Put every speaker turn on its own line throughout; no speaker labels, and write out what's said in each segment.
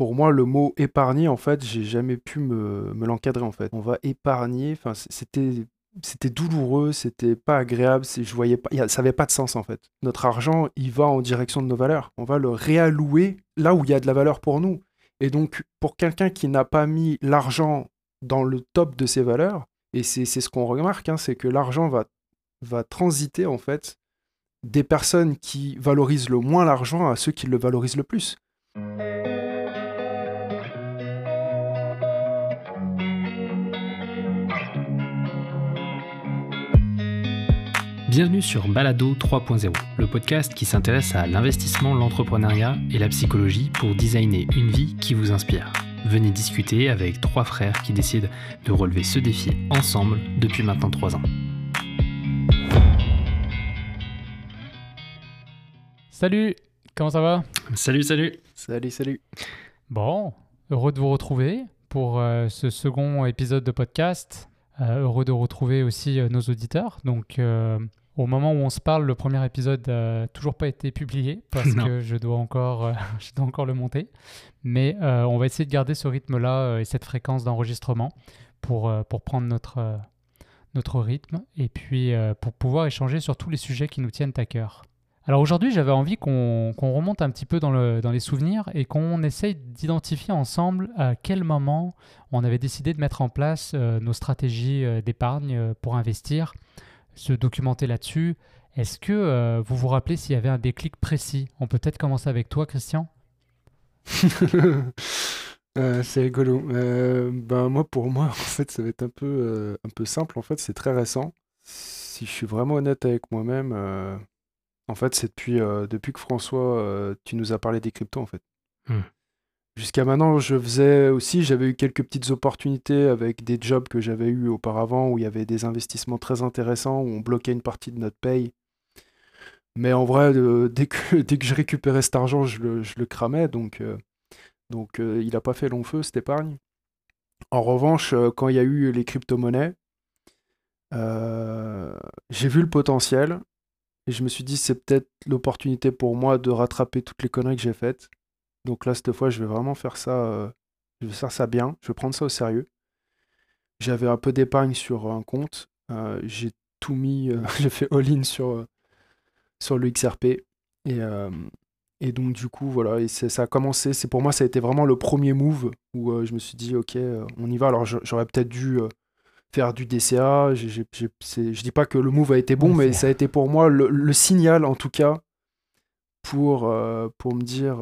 pour moi, le mot épargner, en fait, j'ai jamais pu me l'encadrer, en fait. On va épargner, enfin, c'était douloureux, c'était pas agréable, je voyais pas, ça avait pas de sens, en fait. Notre argent, il va en direction de nos valeurs. On va le réallouer là où il y a de la valeur pour nous. Et donc, pour quelqu'un qui n'a pas mis l'argent dans le top de ses valeurs, et c'est ce qu'on remarque, hein, c'est que l'argent va transiter, en fait, des personnes qui valorisent le moins l'argent à ceux qui le valorisent le plus.
Bienvenue sur Balado 3.0, le podcast qui s'intéresse à l'investissement, l'entrepreneuriat et la psychologie pour designer une vie qui vous inspire. Venez discuter avec trois frères qui décident de relever ce défi ensemble depuis maintenant 3 ans.
Salut, comment ça va?
Salut.
Salut.
Bon, heureux de vous retrouver pour ce second épisode de podcast. Heureux de retrouver aussi nos auditeurs. Donc, au moment où on se parle, le premier épisode n'a toujours pas été publié parce que je dois encore le monter. Mais on va essayer de garder ce rythme-là et cette fréquence d'enregistrement pour prendre notre rythme et puis pour pouvoir échanger sur tous les sujets qui nous tiennent à cœur. Alors aujourd'hui, j'avais envie qu'on remonte un petit peu dans les souvenirs et qu'on essaye d'identifier ensemble à quel moment on avait décidé de mettre en place nos stratégies d'épargne pour investir, se documenter là-dessus. Est-ce que vous vous rappelez s'il y avait un déclic précis? On peut peut-être commencer avec toi, Christian.
C'est rigolo. Pour moi, en fait, ça va être un peu simple. En fait, c'est très récent. Si je suis vraiment honnête avec moi-même, en fait, c'est depuis que François, tu nous as parlé des cryptos, en fait. Jusqu'à maintenant, j'avais eu quelques petites opportunités avec des jobs que j'avais eu auparavant où il y avait des investissements très intéressants, où on bloquait une partie de notre paye. Mais en vrai, dès que je récupérais cet argent, je le cramais, donc il n'a pas fait long feu, cette épargne. En revanche, quand il y a eu les crypto-monnaies, j'ai vu le potentiel et je me suis dit, c'est peut-être l'opportunité pour moi de rattraper toutes les conneries que j'ai faites. Donc là, cette fois, je vais vraiment faire ça, je vais faire ça bien, je vais prendre ça au sérieux. J'avais un peu d'épargne sur un compte, j'ai tout mis, j'ai fait all-in sur le XRP. Et donc du coup, voilà, et ça a commencé, pour moi, ça a été vraiment le premier move où je me suis dit, ok, on y va. Alors j'aurais peut-être dû faire du DCA, je dis pas que le move a été bon, mais ça a été pour moi le signal, en tout cas, pour me dire...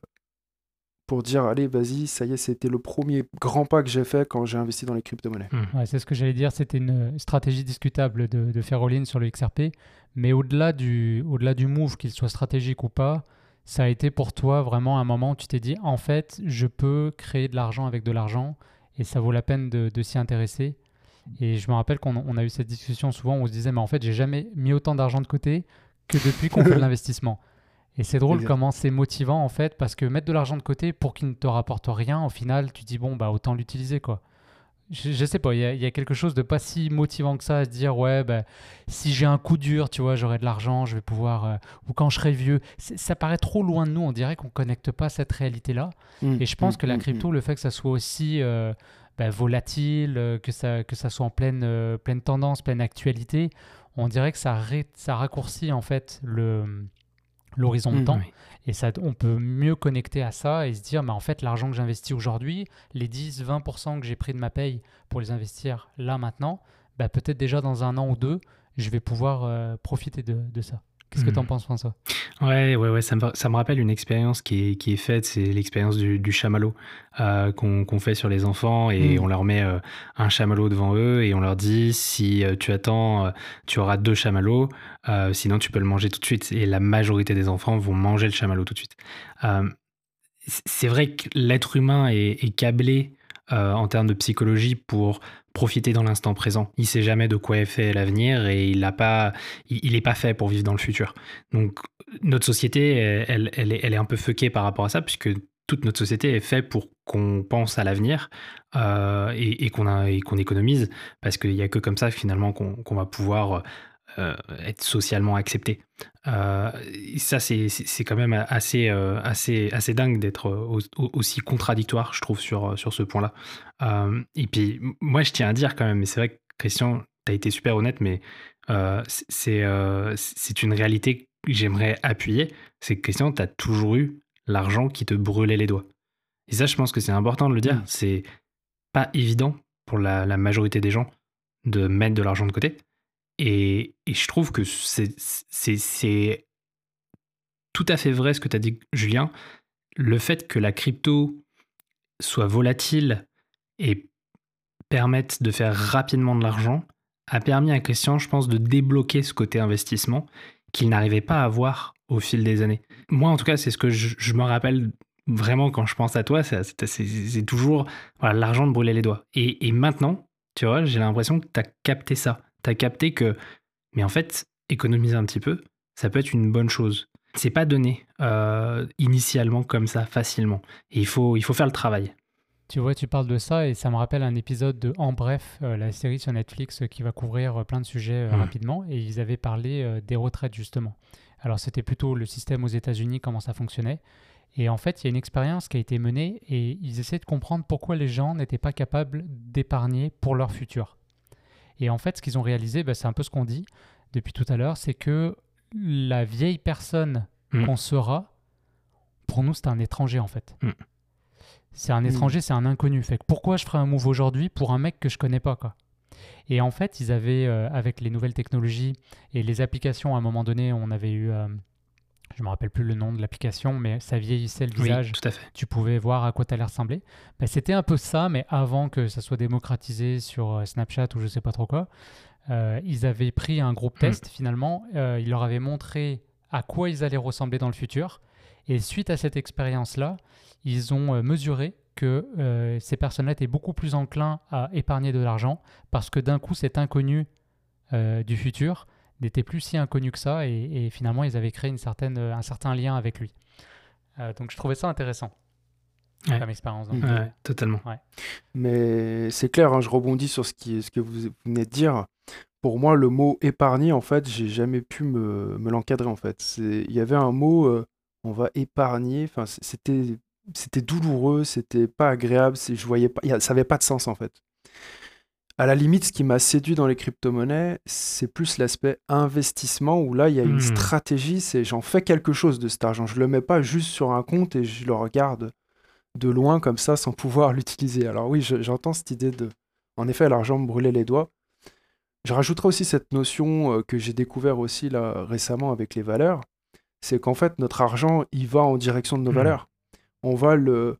pour dire, allez, vas-y, ça y est, c'était le premier grand pas que j'ai fait quand j'ai investi dans les crypto-monnaies.
Ouais, c'est ce que j'allais dire, c'était une stratégie discutable de faire all-in sur le XRP, mais au-delà du move, qu'il soit stratégique ou pas, ça a été pour toi vraiment un moment où tu t'es dit, en fait, je peux créer de l'argent avec de l'argent, et ça vaut la peine de s'y intéresser. Et je me rappelle qu'on a eu cette discussion souvent où on se disait, mais en fait, j'ai jamais mis autant d'argent de côté que depuis qu'on fait de l'investissement. Et c'est drôle comment c'est motivant en fait, parce que mettre de l'argent de côté pour qu'il ne te rapporte rien, au final, tu dis bon, bah autant l'utiliser quoi. Je sais pas, il y a quelque chose de pas si motivant que ça à se dire ouais, bah, si j'ai un coup dur, tu vois, j'aurai de l'argent, je vais pouvoir. Ou quand je serai vieux, ça paraît trop loin de nous, on dirait qu'on connecte pas cette réalité-là. Et je pense que la crypto, le fait que ça soit aussi volatile, que ça soit en pleine tendance, pleine actualité, on dirait que ça raccourcit en fait l'horizon de temps.
Oui.
Et ça, on peut mieux connecter à ça et se dire, en fait, l'argent que j'investis aujourd'hui, les 10-20% que j'ai pris de ma paye pour les investir là, maintenant, peut-être déjà dans 1 an ou 2, je vais pouvoir profiter de ça. Qu'est-ce que tu en penses, François?
Ouais, ça me rappelle une expérience qui est faite, c'est l'expérience du chamallow qu'on fait sur les enfants et on leur met un chamallow devant eux et on leur dit si tu attends, tu auras 2 chamallows, sinon tu peux le manger tout de suite. Et la majorité des enfants vont manger le chamallow tout de suite. C'est vrai que l'être humain est câblé en termes de psychologie pour profiter dans l'instant présent. Il sait jamais de quoi est fait l'avenir et il est pas fait pour vivre dans le futur. Donc notre société, elle est un peu fuckée par rapport à ça, puisque toute notre société est faite pour qu'on pense à l'avenir et qu'on économise, parce qu'il y a que comme ça finalement qu'on va pouvoir être socialement accepté. Et ça, c'est quand même assez dingue d'être aussi contradictoire, je trouve, sur ce point-là. Et puis, moi, je tiens à dire quand même, mais c'est vrai que Christian, tu as été super honnête, mais c'est une réalité que j'aimerais appuyer. C'est que Christian, tu as toujours eu l'argent qui te brûlait les doigts. Et ça, je pense que c'est important de le dire. C'est pas évident pour la majorité des gens de mettre de l'argent de côté. Et je trouve que c'est tout à fait vrai ce que tu as dit, Julien. Le fait que la crypto soit volatile et permette de faire rapidement de l'argent a permis à Christian, je pense, de débloquer ce côté investissement qu'il n'arrivait pas à avoir au fil des années. Moi, en tout cas, c'est ce que je me rappelle vraiment quand je pense à toi. C'est toujours l'argent de brûler les doigts. Et maintenant, tu vois, j'ai l'impression que tu as capté ça. Tu as capté que, mais en fait, économiser un petit peu, ça peut être une bonne chose. C'est pas donné initialement comme ça, facilement. Et il faut faire le travail.
Tu vois, tu parles de ça et ça me rappelle un épisode de En Bref, la série sur Netflix qui va couvrir plein de sujets rapidement. Et ils avaient parlé des retraites, justement. Alors, c'était plutôt le système aux États-Unis, comment ça fonctionnait. Et en fait, il y a une expérience qui a été menée et ils essaient de comprendre pourquoi les gens n'étaient pas capables d'épargner pour leur futur. Et en fait, ce qu'ils ont réalisé, c'est un peu ce qu'on dit depuis tout à l'heure, c'est que la vieille personne qu'on sera, pour nous, c'est un étranger, en fait. C'est un étranger, c'est un inconnu. Fait que pourquoi je ferais un move aujourd'hui pour un mec que je connais pas, quoi. Et en fait, ils avaient, avec les nouvelles technologies et les applications, à un moment donné, on avait eu, je me rappelle plus le nom de l'application, mais ça vieillissait le visage.
Oui, tout à fait.
Tu pouvais voir à quoi tu allais ressembler. C'était un peu ça, mais avant que ça soit démocratisé sur Snapchat ou je sais pas trop quoi. Ils avaient pris un groupe test, finalement. Ils leur avaient montré à quoi ils allaient ressembler dans le futur. Et suite à cette expérience-là, ils ont mesuré que ces personnes-là étaient beaucoup plus enclins à épargner de l'argent parce que d'un coup, cet inconnu du futur n'était plus si inconnu que ça et finalement, ils avaient créé un certain lien avec lui. Donc, je trouvais ça intéressant comme expérience.
Ouais, totalement.
Ouais.
Mais c'est clair, hein, je rebondis sur ce que vous venez de dire. Pour moi, le mot épargner, en fait, j'ai jamais pu me l'encadrer, en fait. Il y avait un mot, on va épargner, enfin, c'était douloureux, c'était pas agréable, je voyais pas, ça avait pas de sens, en fait. À la limite, ce qui m'a séduit dans les crypto-monnaies, c'est plus l'aspect investissement, où là, il y a une stratégie, c'est j'en fais quelque chose de cet argent. Je le mets pas juste sur un compte et je le regarde de loin comme ça, sans pouvoir l'utiliser. Alors oui, j'entends cette idée de, en effet, l'argent me brûlait les doigts. Je rajouterai aussi cette notion que j'ai découvert aussi là récemment avec les valeurs, c'est qu'en fait notre argent il va en direction de nos valeurs. On va le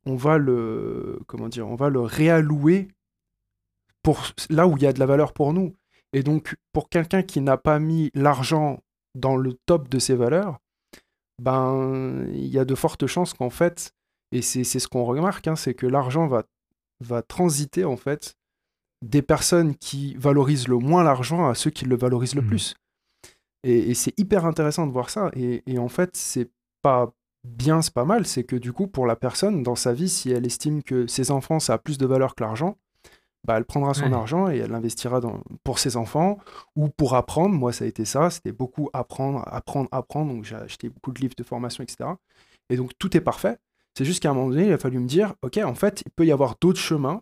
réallouer pour là où il y a de la valeur pour nous. Et donc pour quelqu'un qui n'a pas mis l'argent dans le top de ses valeurs, ben il y a de fortes chances qu'en fait, et c'est ce qu'on remarque, hein, c'est que l'argent va transiter en fait des personnes qui valorisent le moins l'argent à ceux qui le valorisent le plus. Et c'est hyper intéressant de voir ça. Et en fait, c'est pas bien, c'est pas mal. C'est que du coup, pour la personne, dans sa vie, si elle estime que ses enfants, ça a plus de valeur que l'argent, bah, elle prendra son argent et elle l'investira pour ses enfants ou pour apprendre. Moi, ça a été ça. C'était beaucoup apprendre. Donc, j'ai acheté beaucoup de livres de formation, etc. Et donc, tout est parfait. C'est juste qu'à un moment donné, il a fallu me dire, OK, en fait, il peut y avoir d'autres chemins.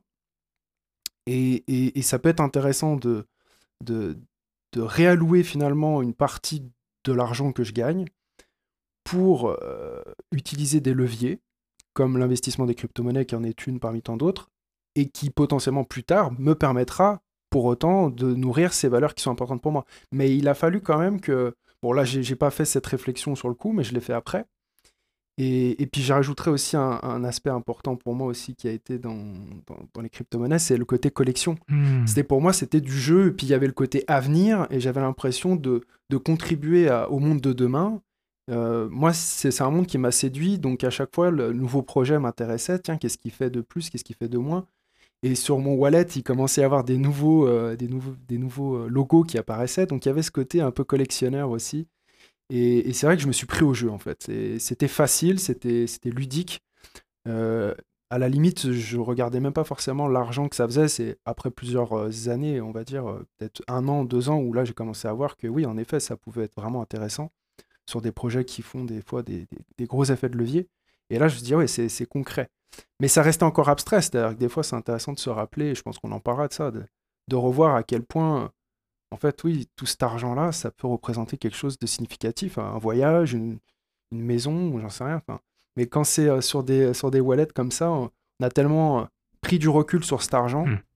Et ça peut être intéressant de réallouer finalement une partie de l'argent que je gagne pour utiliser des leviers, comme l'investissement des crypto-monnaies qui en est une parmi tant d'autres, et qui potentiellement plus tard me permettra pour autant de nourrir ces valeurs qui sont importantes pour moi. Mais il a fallu quand même que... Bon là, j'ai pas fait cette réflexion sur le coup, mais je l'ai fait après. Et puis j'ajouterais aussi un aspect important pour moi aussi qui a été dans les crypto-monnaies, c'est le côté collection. Pour moi, c'était du jeu, et puis il y avait le côté avenir, et j'avais l'impression de contribuer au monde de demain. Moi, c'est un monde qui m'a séduit, donc à chaque fois, le nouveau projet m'intéressait. Tiens, qu'est-ce qu'il fait de plus, qu'est-ce qu'il fait de moins? Et sur mon wallet, il commençait à y avoir des nouveaux logos qui apparaissaient, donc il y avait ce côté un peu collectionneur aussi. Et c'est vrai que je me suis pris au jeu, en fait. C'était facile, c'était ludique. À à la limite, je regardais même pas forcément l'argent que ça faisait. C'est après plusieurs années, on va dire, peut-être 1 an, 2 ans, où là j'ai commencé à voir que oui, en effet, ça pouvait être vraiment intéressant sur des projets qui font des fois des gros effets de levier. Et là, je me dis, ouais, c'est concret. Mais ça restait encore abstrait, c'est-à-dire que des fois, c'est intéressant de se rappeler, et je pense qu'on en parlera de ça, de revoir à quel point, en fait, oui, tout cet argent-là, ça peut représenter quelque chose de significatif, un voyage, une maison, j'en sais rien. Enfin, mais quand c'est sur des wallets comme ça, on a tellement pris du recul sur cet argent
Hmm.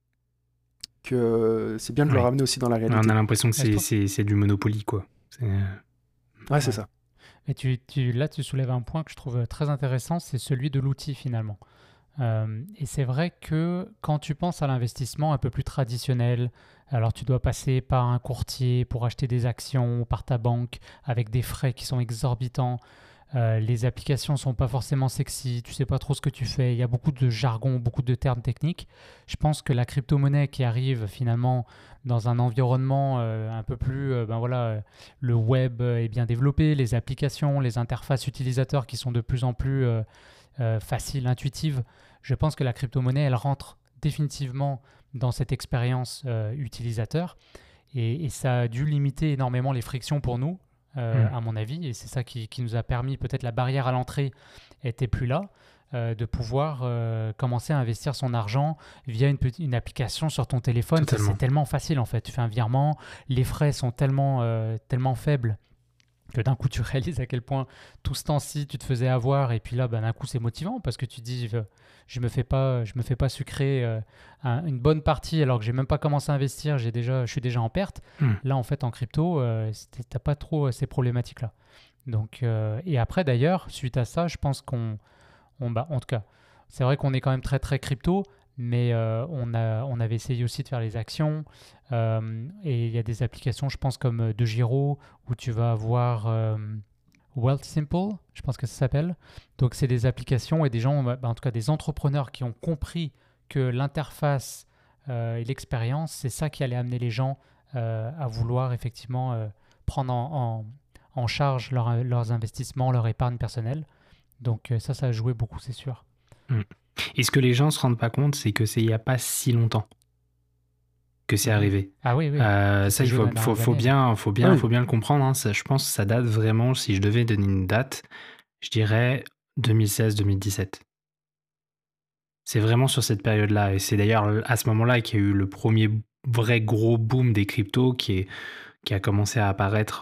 que c'est bien de le
Ouais.
ramener aussi dans la
On
réalité.
a l'impression que
Mais je trouve-
c'est du Monopoly, quoi.
Ouais, c'est
Ouais.
ça.
Et là, tu soulèves un point que je trouve très intéressant, c'est celui de l'outil finalement. Et c'est vrai que quand tu penses à l'investissement un peu plus traditionnel, alors tu dois passer par un courtier pour acheter des actions, ou par ta banque, avec des frais qui sont exorbitants. Les applications sont pas forcément sexy, tu sais pas trop ce que tu fais, il y a beaucoup de jargon, beaucoup de termes techniques. Je pense que la crypto-monnaie qui arrive finalement dans un environnement un peu plus, le web est bien développé, les applications, les interfaces utilisateurs qui sont de plus en plus faciles, intuitives. Je pense que la crypto-monnaie, elle rentre définitivement dans cette expérience utilisateur et ça a dû limiter énormément les frictions pour nous, à mon avis, et c'est ça qui nous a permis, peut-être la barrière à l'entrée était plus là, de pouvoir commencer à investir son argent via une application sur ton téléphone.
Totalement.
C'est tellement facile en fait, tu fais un virement, les frais sont tellement faibles que d'un coup tu réalises à quel point tout ce temps-ci tu te faisais avoir et puis là d'un coup c'est motivant parce que tu te dis je me fais pas sucrer une bonne partie alors que j'ai même pas commencé à investir, je suis déjà en perte.
Hmm.
Là en fait en crypto t'as pas trop ces problématiques là. Donc et après d'ailleurs suite à ça je pense en tout cas c'est vrai qu'on est quand même très très crypto, mais on avait essayé aussi de faire les actions. Et il y a des applications, je pense, comme De Giro, où tu vas avoir Wealth Simple, je pense que ça s'appelle. Donc, c'est des applications et des gens, en tout cas des entrepreneurs qui ont compris que l'interface et l'expérience, c'est ça qui allait amener les gens à vouloir effectivement prendre en charge leurs investissements, leur épargne personnelle. Donc, ça a joué beaucoup, c'est sûr.
Et ce que les gens se rendent pas compte, c'est que c'est il n'y a pas si longtemps que c'est arrivé.
Ah oui, oui.
Ça, il faut bien le comprendre. Hein. Ça, je pense que ça date vraiment, si je devais donner une date, je dirais 2016-2017. C'est vraiment sur cette période-là. Et c'est d'ailleurs à ce moment-là qu'il y a eu le premier vrai gros boom des cryptos qui a commencé à apparaître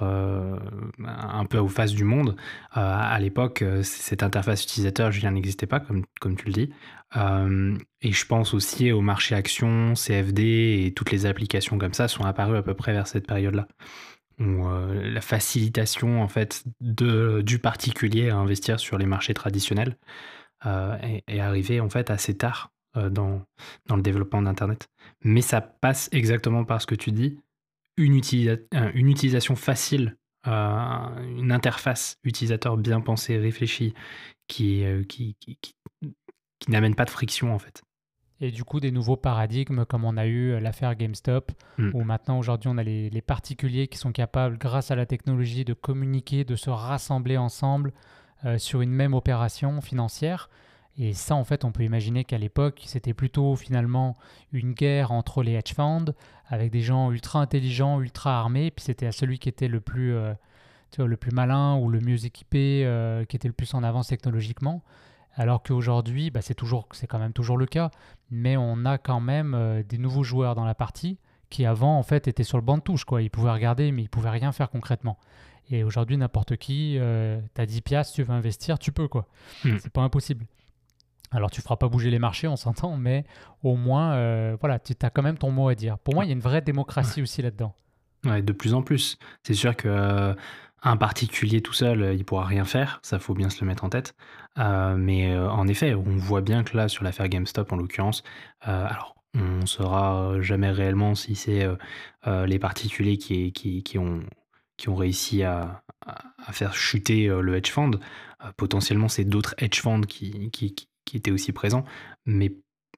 un peu aux faces du monde. À l'époque, cette interface utilisateur, Julien, n'existait pas, comme tu le dis. Et je pense aussi au marché actions, CFD et toutes les applications comme ça sont apparues à peu près vers cette période-là. Où la facilitation en fait, du particulier à investir sur les marchés traditionnels est arrivée en fait assez tard dans le développement d'Internet. Mais ça passe exactement par ce que tu dis, une utilisation facile, une interface utilisateur bien pensée, réfléchie, qui n'amène pas de friction en fait.
Et du coup, des nouveaux paradigmes, comme on a eu l'affaire GameStop, où maintenant, aujourd'hui, on a les particuliers qui sont capables, grâce à la technologie, de communiquer, de se rassembler ensemble sur une même opération financière. Et ça, en fait, on peut imaginer qu'à l'époque, c'était plutôt finalement une guerre entre les hedge funds, avec des gens ultra intelligents, ultra armés, puis c'était à celui qui était le plus malin ou le mieux équipé, qui était le plus en avance technologiquement. Alors qu'aujourd'hui, c'est quand même toujours le cas, mais on a quand même des nouveaux joueurs dans la partie qui avant en fait étaient sur le banc de touche, quoi. Ils pouvaient regarder, mais ils pouvaient rien faire concrètement. Et aujourd'hui, n'importe qui, t'as 10 piastres, tu veux investir, tu peux, quoi. C'est pas impossible. Alors tu feras pas bouger les marchés, on s'entend, mais au moins, voilà, tu as quand même ton mot à dire. Pour moi, il y a une vraie démocratie aussi là-dedans.
Ouais, de plus en plus. C'est sûr que un particulier tout seul, il pourra rien faire, ça faut bien se le mettre en tête. Mais en effet, on voit bien que là, sur l'affaire GameStop en l'occurrence, alors on ne saura jamais réellement si c'est les particuliers qui ont réussi à faire chuter le hedge fund. Potentiellement, c'est d'autres hedge funds qui étaient aussi présents. Mais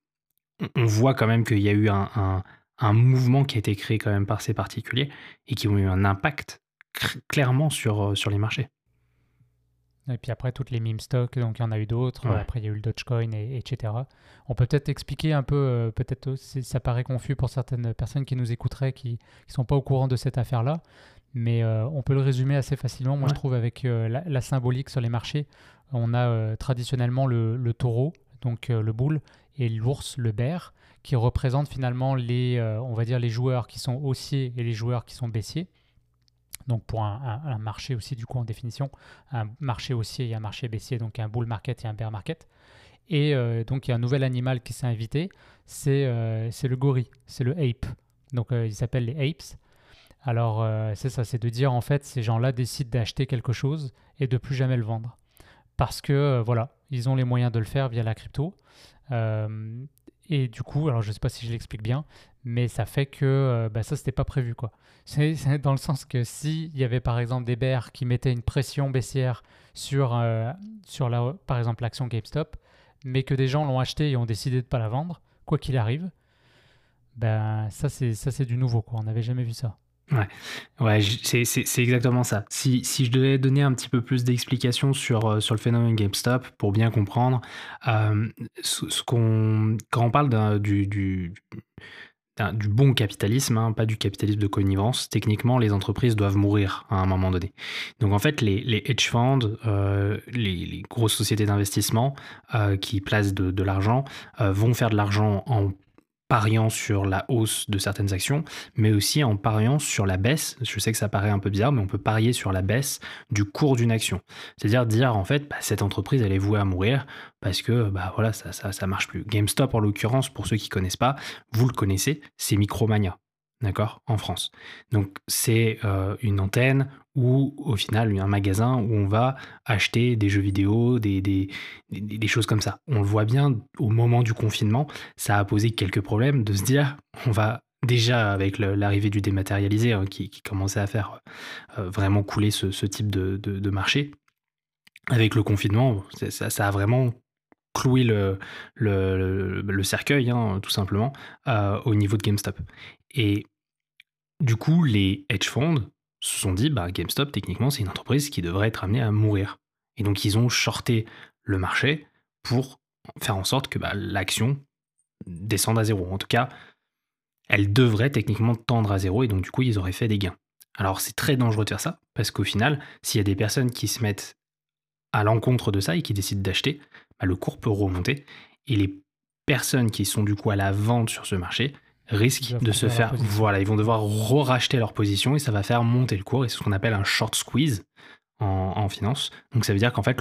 on voit quand même qu'il y a eu un mouvement qui a été créé quand même par ces particuliers et qui ont eu un impact clairement sur les marchés.
Et puis après, toutes les meme stocks, donc il y en a eu d'autres.
Ouais.
Après, il y a eu le Dogecoin, etc. On peut peut-être expliquer un peu, peut-être ça paraît confus pour certaines personnes qui nous écouteraient, qui ne sont pas au courant de cette affaire-là. Mais on peut le résumer assez facilement, moi je trouve, avec la symbolique sur les marchés. On a traditionnellement le taureau, donc le bull, et l'ours, le bear, qui représentent finalement on va dire les joueurs qui sont haussiers et les joueurs qui sont baissiers. Donc pour un marché aussi, du coup, en définition, un marché haussier et un marché baissier, donc un bull market et un bear market. Et donc il y a un nouvel animal qui s'est invité, c'est le gorille, c'est le ape. Donc ils s'appellent les apes. Alors c'est ça, c'est de dire en fait ces gens-là décident d'acheter quelque chose et de plus jamais le vendre. Parce que voilà, ils ont les moyens de le faire via la crypto. Et du coup, alors je ne sais pas si je l'explique bien, mais ça fait que ça, c'était pas prévu, quoi. C'est dans le sens que s'il y avait par exemple des bears qui mettaient une pression baissière sur par exemple l'action GameStop, mais que des gens l'ont acheté et ont décidé de ne pas la vendre, quoi qu'il arrive, ça c'est du nouveau, quoi. On n'avait jamais vu ça.
Ouais, c'est exactement ça. Si je devais donner un petit peu plus d'explications sur le phénomène GameStop, pour bien comprendre, quand on parle du bon capitalisme, hein, pas du capitalisme de connivence, techniquement, les entreprises doivent mourir à un moment donné. Donc en fait, les hedge funds, les grosses sociétés d'investissement qui placent de l'argent, vont faire de l'argent en pariant sur la hausse de certaines actions, mais aussi en pariant sur la baisse. Je sais que ça paraît un peu bizarre, mais on peut parier sur la baisse du cours d'une action. C'est-à-dire dire, en fait, cette entreprise, elle est vouée à mourir parce que voilà, ça marche plus. GameStop, en l'occurrence, pour ceux qui ne connaissent pas, vous le connaissez, c'est Micromania. D'accord, en France. Donc c'est une antenne ou au final un magasin où on va acheter des jeux vidéo, des choses comme ça. On le voit bien au moment du confinement, ça a posé quelques problèmes de se dire on va déjà avec l'arrivée du dématérialisé hein, qui commençait à faire vraiment couler ce type de marché. Avec le confinement, ça a vraiment cloué le cercueil, hein, tout simplement, au niveau de GameStop. Et du coup, les hedge funds se sont dit, GameStop, techniquement, c'est une entreprise qui devrait être amenée à mourir. Et donc, ils ont shorté le marché pour faire en sorte que l'action descende à zéro. En tout cas, elle devrait techniquement tendre à zéro et donc, du coup, ils auraient fait des gains. Alors, c'est très dangereux de faire ça parce qu'au final, s'il y a des personnes qui se mettent à l'encontre de ça et qui décident d'acheter, le cours peut remonter et les personnes qui sont du coup à la vente sur ce marché risquent de se faire... Voilà, ils vont devoir racheter leur position et ça va faire monter le cours et c'est ce qu'on appelle un short squeeze en finance. Donc ça veut dire qu'en fait,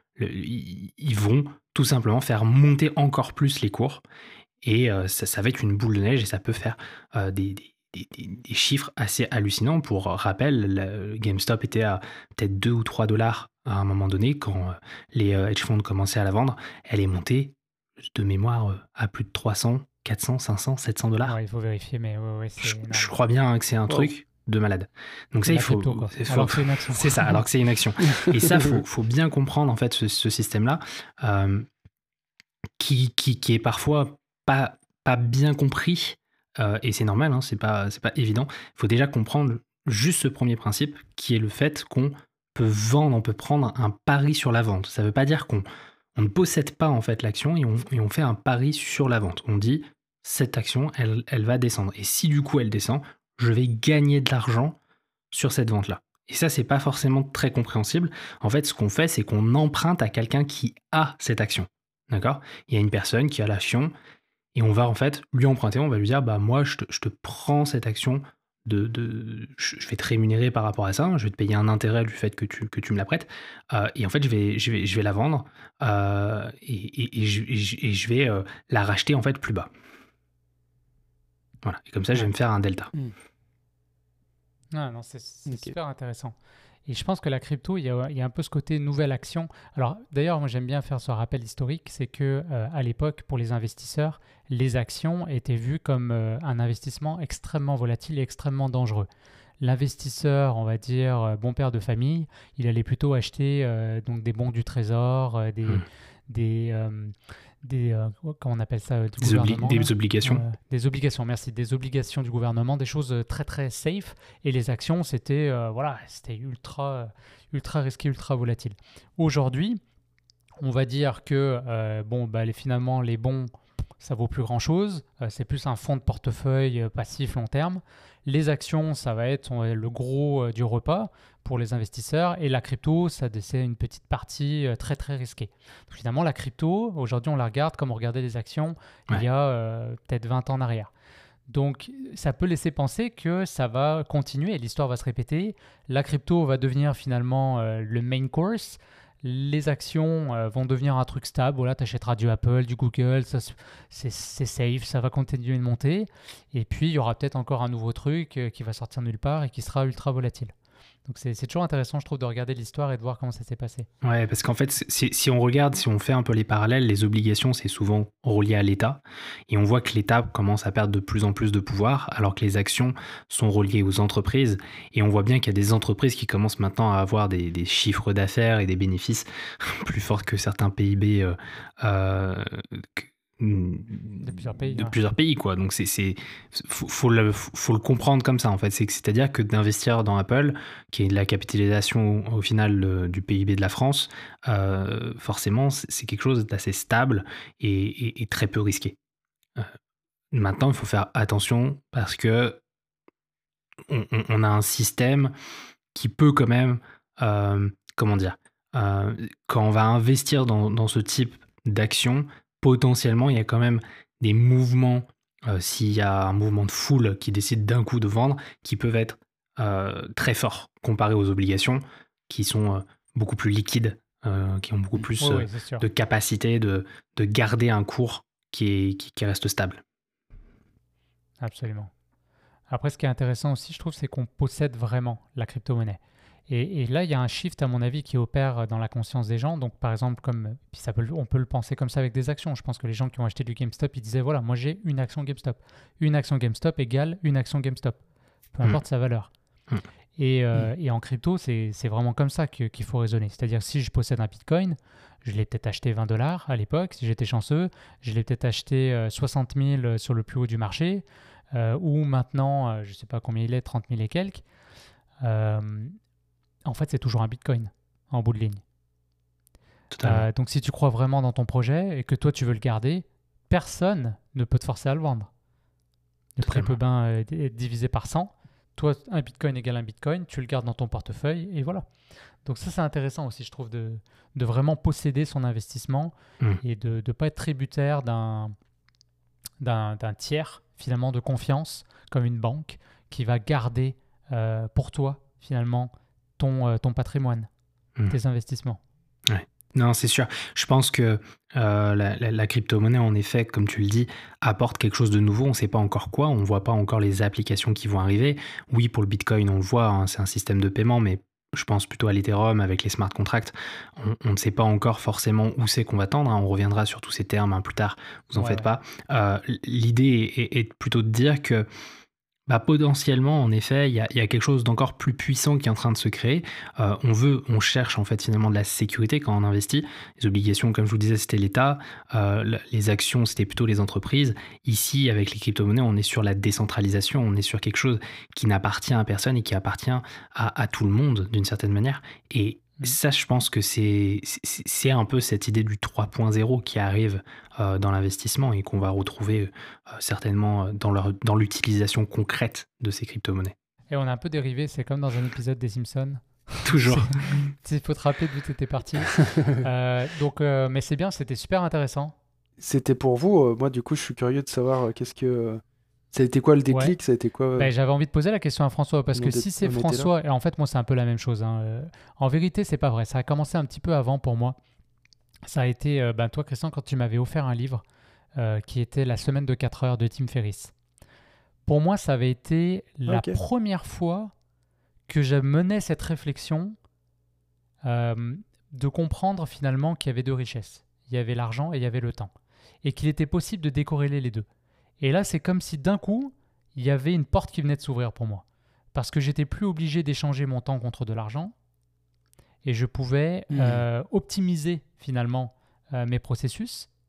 ils vont tout simplement faire monter encore plus les cours et ça va être une boule de neige et ça peut faire des chiffres assez hallucinants. Pour rappel, GameStop était à peut-être 2 ou 3 dollars à un moment donné quand les hedge funds commençaient à la vendre. Elle est montée de mémoire à plus de 300, 400, 500, 700 dollars.
Ouais, il faut vérifier, mais
je crois bien que c'est un truc de malade. Donc ça, il faut...
Alors que c'est une action.
C'est ça, alors que c'est une action. Et ça, faut bien comprendre en fait ce système-là qui est parfois pas bien compris. Et c'est normal, hein, c'est pas évident. Il faut déjà comprendre juste ce premier principe qui est le fait qu'on peut vendre, on peut prendre un pari sur la vente. Ça veut pas dire qu'on ne possède pas en fait l'action et on fait un pari sur la vente. On dit cette action, elle va descendre. Et si du coup elle descend, je vais gagner de l'argent sur cette vente-là. Et ça, c'est pas forcément très compréhensible. En fait, ce qu'on fait, c'est qu'on emprunte à quelqu'un qui a cette action. D'accord ? Il y a une personne qui a l'action et on va en fait lui emprunter, on va lui dire moi je te prends cette action je vais te rémunérer par rapport à ça, je vais te payer un intérêt du fait que tu me la prêtes et en fait je vais la vendre et je vais la racheter en fait plus bas. Voilà, et comme ça je vais me faire un delta.
Non, c'est super intéressant. Et je pense que la crypto, il y a un peu ce côté nouvelle action. Alors d'ailleurs, moi j'aime bien faire ce rappel historique, c'est que à l'époque, pour les investisseurs, les actions étaient vues comme un investissement extrêmement volatile et extrêmement dangereux. L'investisseur, on va dire bon père de famille, il allait plutôt acheter donc des bons du trésor, comment on appelle ça, du gouvernement.
Des obligations.
Des obligations, merci. Des obligations du gouvernement, des choses très très safe. Et les actions, c'était c'était ultra risqué, ultra volatile. Aujourd'hui, on va dire que finalement, les bons, ça vaut plus grand-chose. C'est plus un fonds de portefeuille passif long terme. Les actions, ça va être le gros du repas pour les investisseurs. Et la crypto, c'est une petite partie très, très risquée. Donc, finalement, la crypto, aujourd'hui, on la regarde comme on regardait les actions il y a peut-être 20 ans en arrière. Donc, ça peut laisser penser que ça va continuer et l'histoire va se répéter. La crypto va devenir finalement le main course. Les actions vont devenir un truc stable. Voilà, tu achèteras du Apple, du Google, ça, c'est safe, ça va continuer de monter. Et puis, il y aura peut-être encore un nouveau truc qui va sortir nulle part et qui sera ultra volatile. Donc, c'est toujours intéressant, je trouve, de regarder l'histoire et de voir comment ça s'est passé.
Ouais, parce qu'en fait, si on fait un peu les parallèles, les obligations, c'est souvent relié à l'État. Et on voit que l'État commence à perdre de plus en plus de pouvoir, alors que les actions sont reliées aux entreprises. Et on voit bien qu'il y a des entreprises qui commencent maintenant à avoir des chiffres d'affaires et des bénéfices plus forts que certains PIB
de
plusieurs pays, quoi. Donc faut le comprendre comme ça, en fait. C'est-à-dire que d'investir dans Apple, qui est la capitalisation au final du PIB de la France, forcément c'est quelque chose d'assez stable et très peu risqué. Maintenant, il faut faire attention parce que on a un système qui peut quand même, quand on va investir dans ce type d'action, potentiellement, il y a quand même des mouvements, s'il y a un mouvement de foule qui décide d'un coup de vendre, qui peuvent être très forts comparés aux obligations qui sont beaucoup plus liquides, qui ont beaucoup plus de capacité de garder un cours qui reste stable.
Absolument. Après, ce qui est intéressant aussi, je trouve, c'est qu'on possède vraiment la crypto-monnaie. Et là, il y a un shift, à mon avis, qui opère dans la conscience des gens. Donc, par exemple, on peut le penser comme ça avec des actions. Je pense que les gens qui ont acheté du GameStop, ils disaient, voilà, moi j'ai une action GameStop. Une action GameStop égale une action GameStop. Peu importe sa valeur. Et en crypto, c'est vraiment comme ça qu'il faut raisonner. C'est-à-dire, si je possède un Bitcoin, je l'ai peut-être acheté $20 à l'époque, si j'étais chanceux. Je l'ai peut-être acheté 60 000 sur le plus haut du marché. Ou maintenant, je ne sais pas combien il est, 30 000 et quelques. En fait, c'est toujours un Bitcoin en bout de ligne. Donc, si tu crois vraiment dans ton projet et que toi, tu veux le garder, personne ne peut te forcer à le vendre. Le prix peut bien être divisé par 100. Toi, un Bitcoin égale un Bitcoin, tu le gardes dans ton portefeuille et voilà. Donc ça, c'est intéressant aussi, je trouve, de vraiment posséder son investissement et de ne pas être tributaire d'un tiers, finalement, de confiance, comme une banque, qui va garder pour toi, finalement, ton patrimoine, tes investissements.
Ouais. Non, c'est sûr. Je pense que la crypto-monnaie, en effet, comme tu le dis, apporte quelque chose de nouveau. On ne sait pas encore quoi, on ne voit pas encore les applications qui vont arriver. Oui, pour le Bitcoin, on le voit, hein, c'est un système de paiement, mais je pense plutôt à l'Ethereum avec les smart contracts. On ne sait pas encore forcément où c'est qu'on va tendre. Hein. On reviendra sur tous ces termes plus tard, vous en faites pas. L'idée est plutôt de dire que potentiellement, en effet, il y a quelque chose d'encore plus puissant qui est en train de se créer. On cherche en fait finalement de la sécurité quand on investit. Les obligations, comme je vous disais, c'était l'État. Les actions, c'était plutôt les entreprises. Ici, avec les crypto-monnaies, on est sur la décentralisation. On est sur quelque chose qui n'appartient à personne et qui appartient à tout le monde d'une certaine manière. Et ça, je pense que c'est un peu cette idée du 3.0 qui arrive dans l'investissement et qu'on va retrouver certainement dans l'utilisation concrète de ces crypto-monnaies.
Et on a un peu dérivé, c'est comme dans un épisode des Simpsons.
Toujours.
Il faut te rappeler d'où tu étais parti. Mais c'est bien, c'était super intéressant.
C'était pour vous. Moi, du coup, je suis curieux de savoir ça a été quoi le déclic? Ça a été quoi
J'avais envie de poser la question à François, parce que si c'est François, et en fait moi c'est un peu la même chose, hein. En vérité c'est pas vrai, ça a commencé un petit peu avant pour moi. Ça a été, toi Christian, quand tu m'avais offert un livre qui était La semaine de 4 heures de Tim Ferriss. Pour moi ça avait été la première fois que je menais cette réflexion de comprendre finalement qu'il y avait deux richesses. Il y avait l'argent et il y avait le temps. Et qu'il était possible de décorréler les deux. Et là, c'est comme si d'un coup, il y avait une porte qui venait de s'ouvrir pour moi. Parce que j'étais plus obligé d'échanger mon temps contre de l'argent. Et je pouvais optimiser finalement mes processus.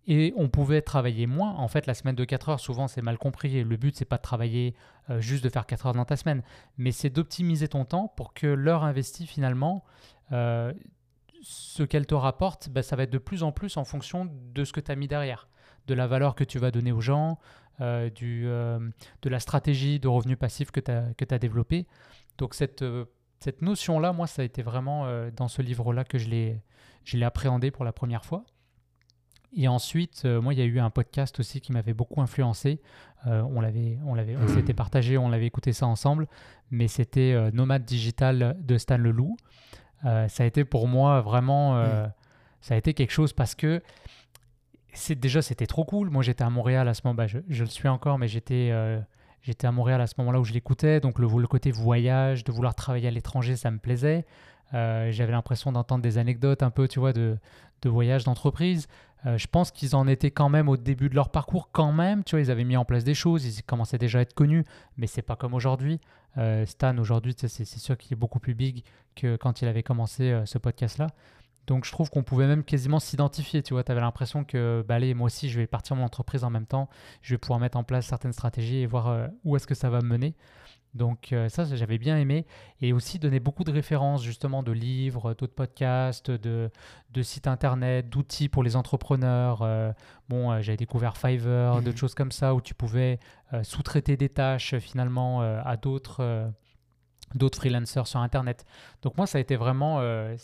Et on pouvait travailler moins. En fait, la semaine de 4 heures, souvent, c'est mal compris. Et le but, c'est pas de travailler juste de faire 4 heures dans ta semaine, mais c'est d'optimiser ton temps pour que l'heure investie, finalement, euh, ce qu'elle te rapporte, ça va être de plus en plus en fonction de ce que tu as mis derrière, de la valeur que tu vas donner aux gens, de la stratégie de revenu passif que tu as développée. Donc, cette notion-là, moi, ça a été vraiment dans ce livre-là que je l'ai appréhendé pour la première fois. Et ensuite, moi, il y a eu un podcast aussi qui m'avait beaucoup influencé. On s'était partagé, on l'avait écouté ça ensemble. Mais c'était Nomade Digital de Stan Leloup. Ça a été pour moi vraiment, ça a été quelque chose parce que c'était trop cool. Moi, j'étais à Montréal à ce moment, je le suis encore, mais j'étais à Montréal à ce moment-là où je l'écoutais. Donc le côté voyage, de vouloir travailler à l'étranger, ça me plaisait. J'avais l'impression d'entendre des anecdotes un peu, tu vois, de voyage d'entreprise. Je pense qu'ils en étaient quand même au début de leur parcours, quand même. Tu vois, ils avaient mis en place des choses, ils commençaient déjà à être connus, mais c'est pas comme aujourd'hui. Stan, aujourd'hui, c'est sûr qu'il est beaucoup plus big que quand il avait commencé ce podcast-là. Donc, je trouve qu'on pouvait même quasiment s'identifier. Tu vois, tu avais l'impression que, allez, moi aussi, je vais partir mon entreprise en même temps. Je vais pouvoir mettre en place certaines stratégies et voir où est-ce que ça va me mener. Donc ça, j'avais bien aimé. Et aussi donner beaucoup de références, justement, de livres, d'autres podcasts, de sites internet, d'outils pour les entrepreneurs. J'avais découvert Fiverr, d'autres choses comme ça, où tu pouvais sous-traiter des tâches, finalement, à d'autres freelancers sur Internet. Donc moi, ça a été vraiment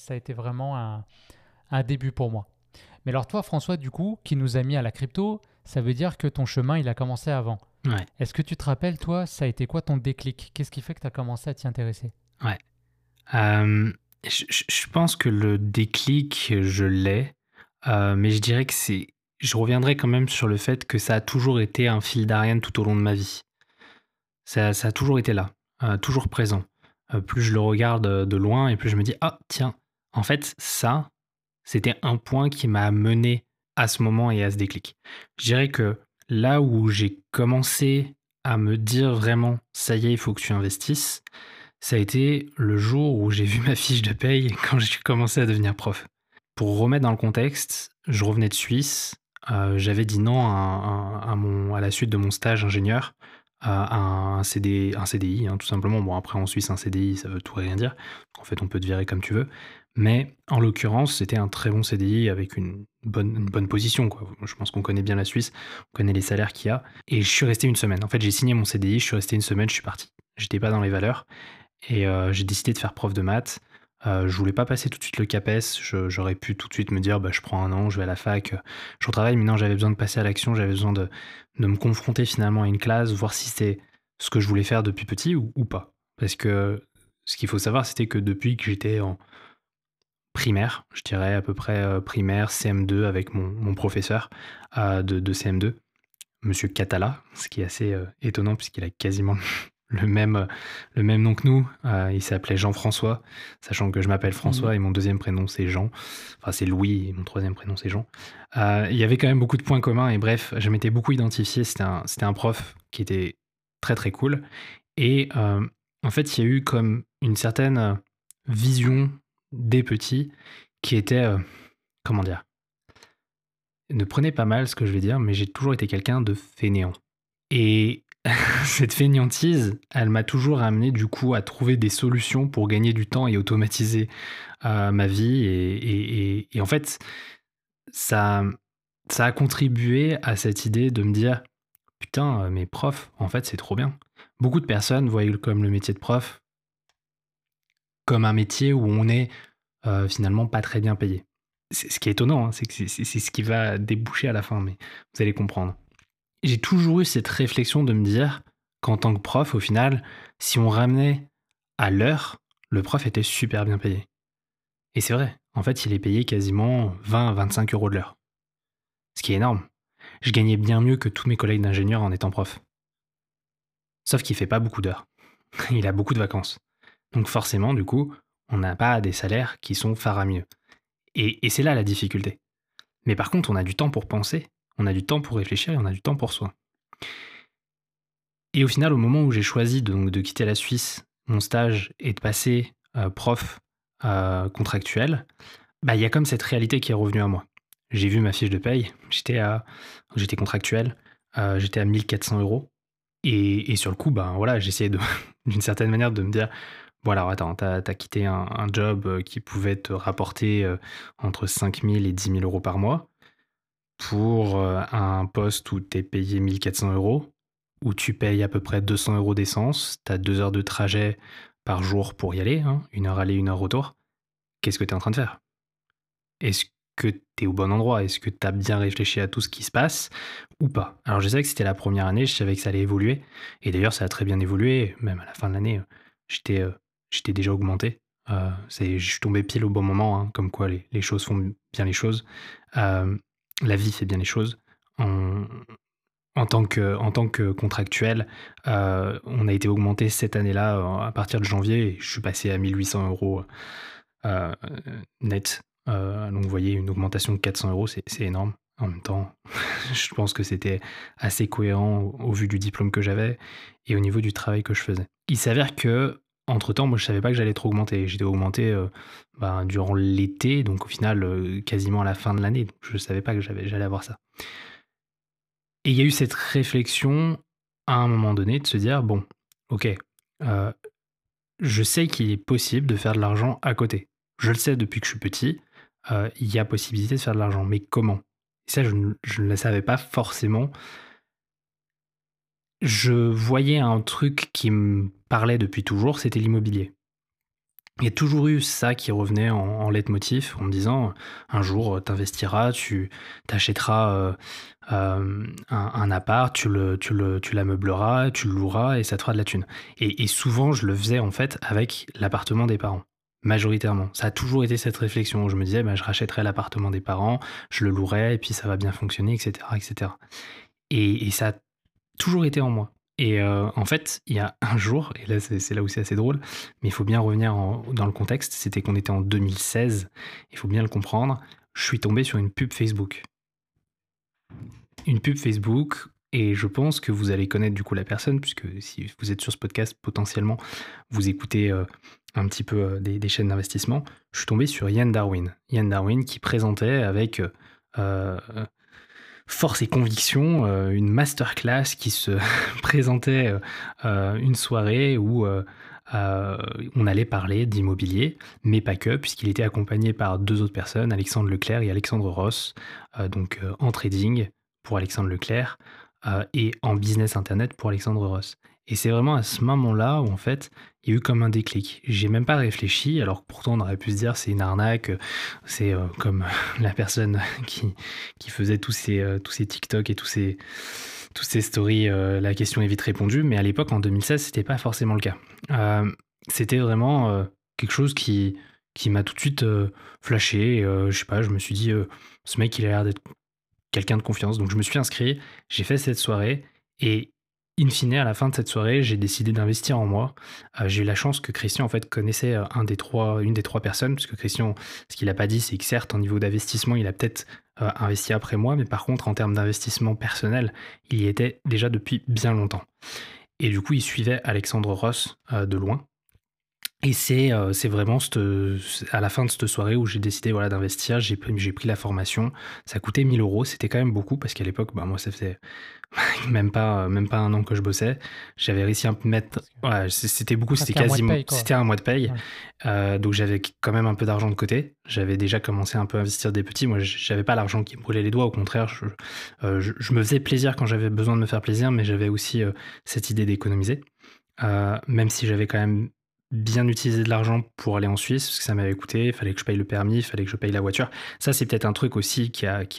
un début pour moi. Mais alors toi, François, du coup, qui nous a mis à la crypto, ça veut dire que ton chemin, il a commencé avant.
Ouais.
Est-ce que tu te rappelles, toi, ça a été quoi ton déclic? Qu'est-ce qui fait que tu as commencé à t'y intéresser?
Ouais. Je pense que le déclic, je l'ai, mais je dirais que je reviendrai quand même sur le fait que ça a toujours été un fil d'Ariane tout au long de ma vie. Ça a toujours été là, toujours présent. Plus je le regarde de loin et plus je me dis « Ah, tiens, en fait, ça, c'était un point qui m'a mené à ce moment et à ce déclic. » Je dirais que là où j'ai commencé à me dire vraiment « Ça y est, il faut que tu investisses », ça a été le jour où j'ai vu ma fiche de paye quand j'ai commencé à devenir prof. Pour remettre dans le contexte, je revenais de Suisse, j'avais dit non à la suite de mon stage ingénieur, un CDI, tout simplement. Bon, après en Suisse, un CDI, ça veut tout et rien dire. En fait, on peut te virer comme tu veux. Mais en l'occurrence, c'était un très bon CDI avec une bonne position, quoi. Je pense qu'on connaît bien la Suisse, on connaît les salaires qu'il y a. Et je suis resté une semaine. En fait, j'ai signé mon CDI, je suis resté une semaine, je suis parti. J'étais pas dans les valeurs. Et j'ai décidé de faire prof de maths. Je voulais pas passer tout de suite le CAPES. J'aurais pu tout de suite me dire, je prends un an, je vais à la fac, je retravaille. Mais non, j'avais besoin de passer à l'action, j'avais besoin de me confronter finalement à une classe, voir si c'était ce que je voulais faire depuis petit ou pas. Parce que ce qu'il faut savoir, c'était que depuis que j'étais en primaire, je dirais à peu près primaire, CM2 avec mon professeur de CM2, Monsieur Catala, ce qui est assez étonnant puisqu'il a quasiment le même nom que nous. Il s'appelait Jean-François, sachant que je m'appelle François et mon deuxième prénom c'est Jean. Enfin, c'est Louis et mon troisième prénom c'est Jean. Il y avait quand même beaucoup de points communs et bref, je m'étais beaucoup identifié. C'était un prof qui était très très cool. Et en fait, il y a eu comme une certaine vision des petits qui était, comment dire, ne prenez pas mal ce que je vais dire, mais j'ai toujours été quelqu'un de fainéant. Et cette fainéantise, elle m'a toujours amené du coup à trouver des solutions pour gagner du temps et automatiser ma vie. Et en fait, ça a contribué à cette idée de me dire « Putain, mes profs, en fait, c'est trop bien. » Beaucoup de personnes voient comme le métier de prof comme un métier où on est finalement pas très bien payé. Ce qui est étonnant, c'est que c'est ce qui va déboucher à la fin, mais vous allez comprendre. J'ai toujours eu cette réflexion de me dire qu'en tant que prof, au final, si on ramenait à l'heure, le prof était super bien payé. Et c'est vrai, en fait, il est payé quasiment 20-25 € de l'heure. Ce qui est énorme. Je gagnais bien mieux que tous mes collègues d'ingénieurs en étant prof. Sauf qu'il fait pas beaucoup d'heures. Il a beaucoup de vacances. Donc forcément, du coup, on n'a pas des salaires qui sont faramineux. Et c'est là la difficulté. Mais par contre, on a du temps pour penser, on a du temps pour réfléchir et on a du temps pour soi. Et au final, au moment où j'ai choisi de quitter la Suisse, mon stage, et de passer prof contractuel, il y a comme cette réalité qui est revenue à moi. j'ai vu ma fiche de paye, j'étais contractuel, j'étais à 1 400 euros. Et sur le coup, ben voilà, j'essayais d'une certaine manière de me dire, bon alors attends, t'as quitté un job qui pouvait te rapporter entre 5 000 et 10 000 euros par mois pour un poste où t'es payé 1 400 euros, où tu payes à peu près 200 euros d'essence, t'as 2 heures de trajet par jour pour y aller, hein, 1 heure aller, 1 heure retour. Qu'est-ce que t'es en train de faire? Est-ce que tu es au bon endroit? Est-ce que tu as bien réfléchi à tout ce qui se passe ou pas? Alors je savais que c'était la première année, je savais que ça allait évoluer. Et d'ailleurs, ça a très bien évolué. Même à la fin de l'année, j'étais j'étais déjà augmenté. Je suis tombé pile au bon moment, hein, comme quoi les choses font bien les choses. Euh, la vie fait bien les choses. En, en tant que contractuel, on a été augmenté cette année-là à partir de janvier. Et je suis passé à 1 800 euros euh, net. Donc vous voyez, une augmentation de 400 euros, c'est énorme. En même temps, je pense que c'était assez cohérent au vu du diplôme que j'avais et au niveau du travail que je faisais. Il s'avère que, entre-temps, moi je savais pas que j'allais être augmenté. J'étais augmenté durant l'été, donc au final quasiment à la fin de l'année. Donc je savais pas que j'allais avoir ça. Et il y a eu cette réflexion à un moment donné de se dire, bon, ok, je sais qu'il est possible de faire de l'argent à côté. Je le sais depuis que je suis petit, il y a possibilité de faire de l'argent, mais comment? Et ça, je ne le savais pas forcément. Je voyais un truc qui me parlait depuis toujours, c'était l'immobilier. Il y a toujours eu ça qui revenait en leitmotiv en me disant un jour t'investiras, tu t'achèteras un appart, tu l'ameubleras, tu le loueras et ça te fera de la thune. Et souvent je le faisais en fait avec l'appartement des parents. Majoritairement. Ça a toujours été cette réflexion où je me disais je rachèterai l'appartement des parents, je le louerai et puis ça va bien fonctionner, etc. etc. Et ça a toujours été en moi. Et en fait, il y a un jour, et là c'est là où c'est assez drôle, mais il faut bien revenir dans le contexte, c'était qu'on était en 2016, il faut bien le comprendre, je suis tombé sur une pub Facebook. Une pub Facebook, et je pense que vous allez connaître du coup la personne, puisque si vous êtes sur ce podcast, potentiellement, vous écoutez un petit peu des chaînes d'investissement. Je suis tombé sur Ian Darwin. Ian Darwin qui présentait avec force et conviction, une masterclass qui se présentait une soirée où on allait parler d'immobilier, mais pas que, puisqu'il était accompagné par 2 autres personnes, Alexandre Leclerc et Alexandre Ross, en trading pour Alexandre Leclerc et en business internet pour Alexandre Ross. Et c'est vraiment à ce moment-là où en fait il y a eu comme un déclic. J'ai même pas réfléchi, alors que pourtant on aurait pu se dire c'est une arnaque, c'est comme la personne qui faisait tous ces TikTok et tous ces stories, la question est vite répondue, mais à l'époque en 2016 c'était pas forcément le cas. C'était vraiment quelque chose qui m'a tout de suite flashé. Je sais pas, je me suis dit ce mec il a l'air d'être quelqu'un de confiance, donc je me suis inscrit, j'ai fait cette soirée et in fine, à la fin de cette soirée, j'ai décidé d'investir en moi. J'ai eu la chance que Christian en fait connaissait une des trois personnes, parce que Christian, ce qu'il n'a pas dit, c'est que certes, en niveau d'investissement, il a peut-être investi après moi, mais par contre, en termes d'investissement personnel, il y était déjà depuis bien longtemps. Et du coup, il suivait Alexandre Ross de loin. Et c'est vraiment à la fin de cette soirée où j'ai décidé voilà, d'investir, j'ai pris la formation. Ça coûtait 1 000 euros, c'était quand même beaucoup parce qu'à l'époque, moi, ça faisait même pas un an que je bossais. J'avais réussi à me mettre. Ouais, c'était beaucoup, c'était quasiment. C'était un mois de paye. Ouais. Donc j'avais quand même un peu d'argent de côté. J'avais déjà commencé un peu à investir des petits. Moi, j'avais pas l'argent qui me brûlait les doigts. Au contraire, je me faisais plaisir quand j'avais besoin de me faire plaisir, mais j'avais aussi cette idée d'économiser. Même si j'avais quand même bien utilisé de l'argent pour aller en Suisse, parce que ça m'avait coûté, il fallait que je paye le permis, il fallait que je paye la voiture. Ça, c'est peut-être un truc aussi qui a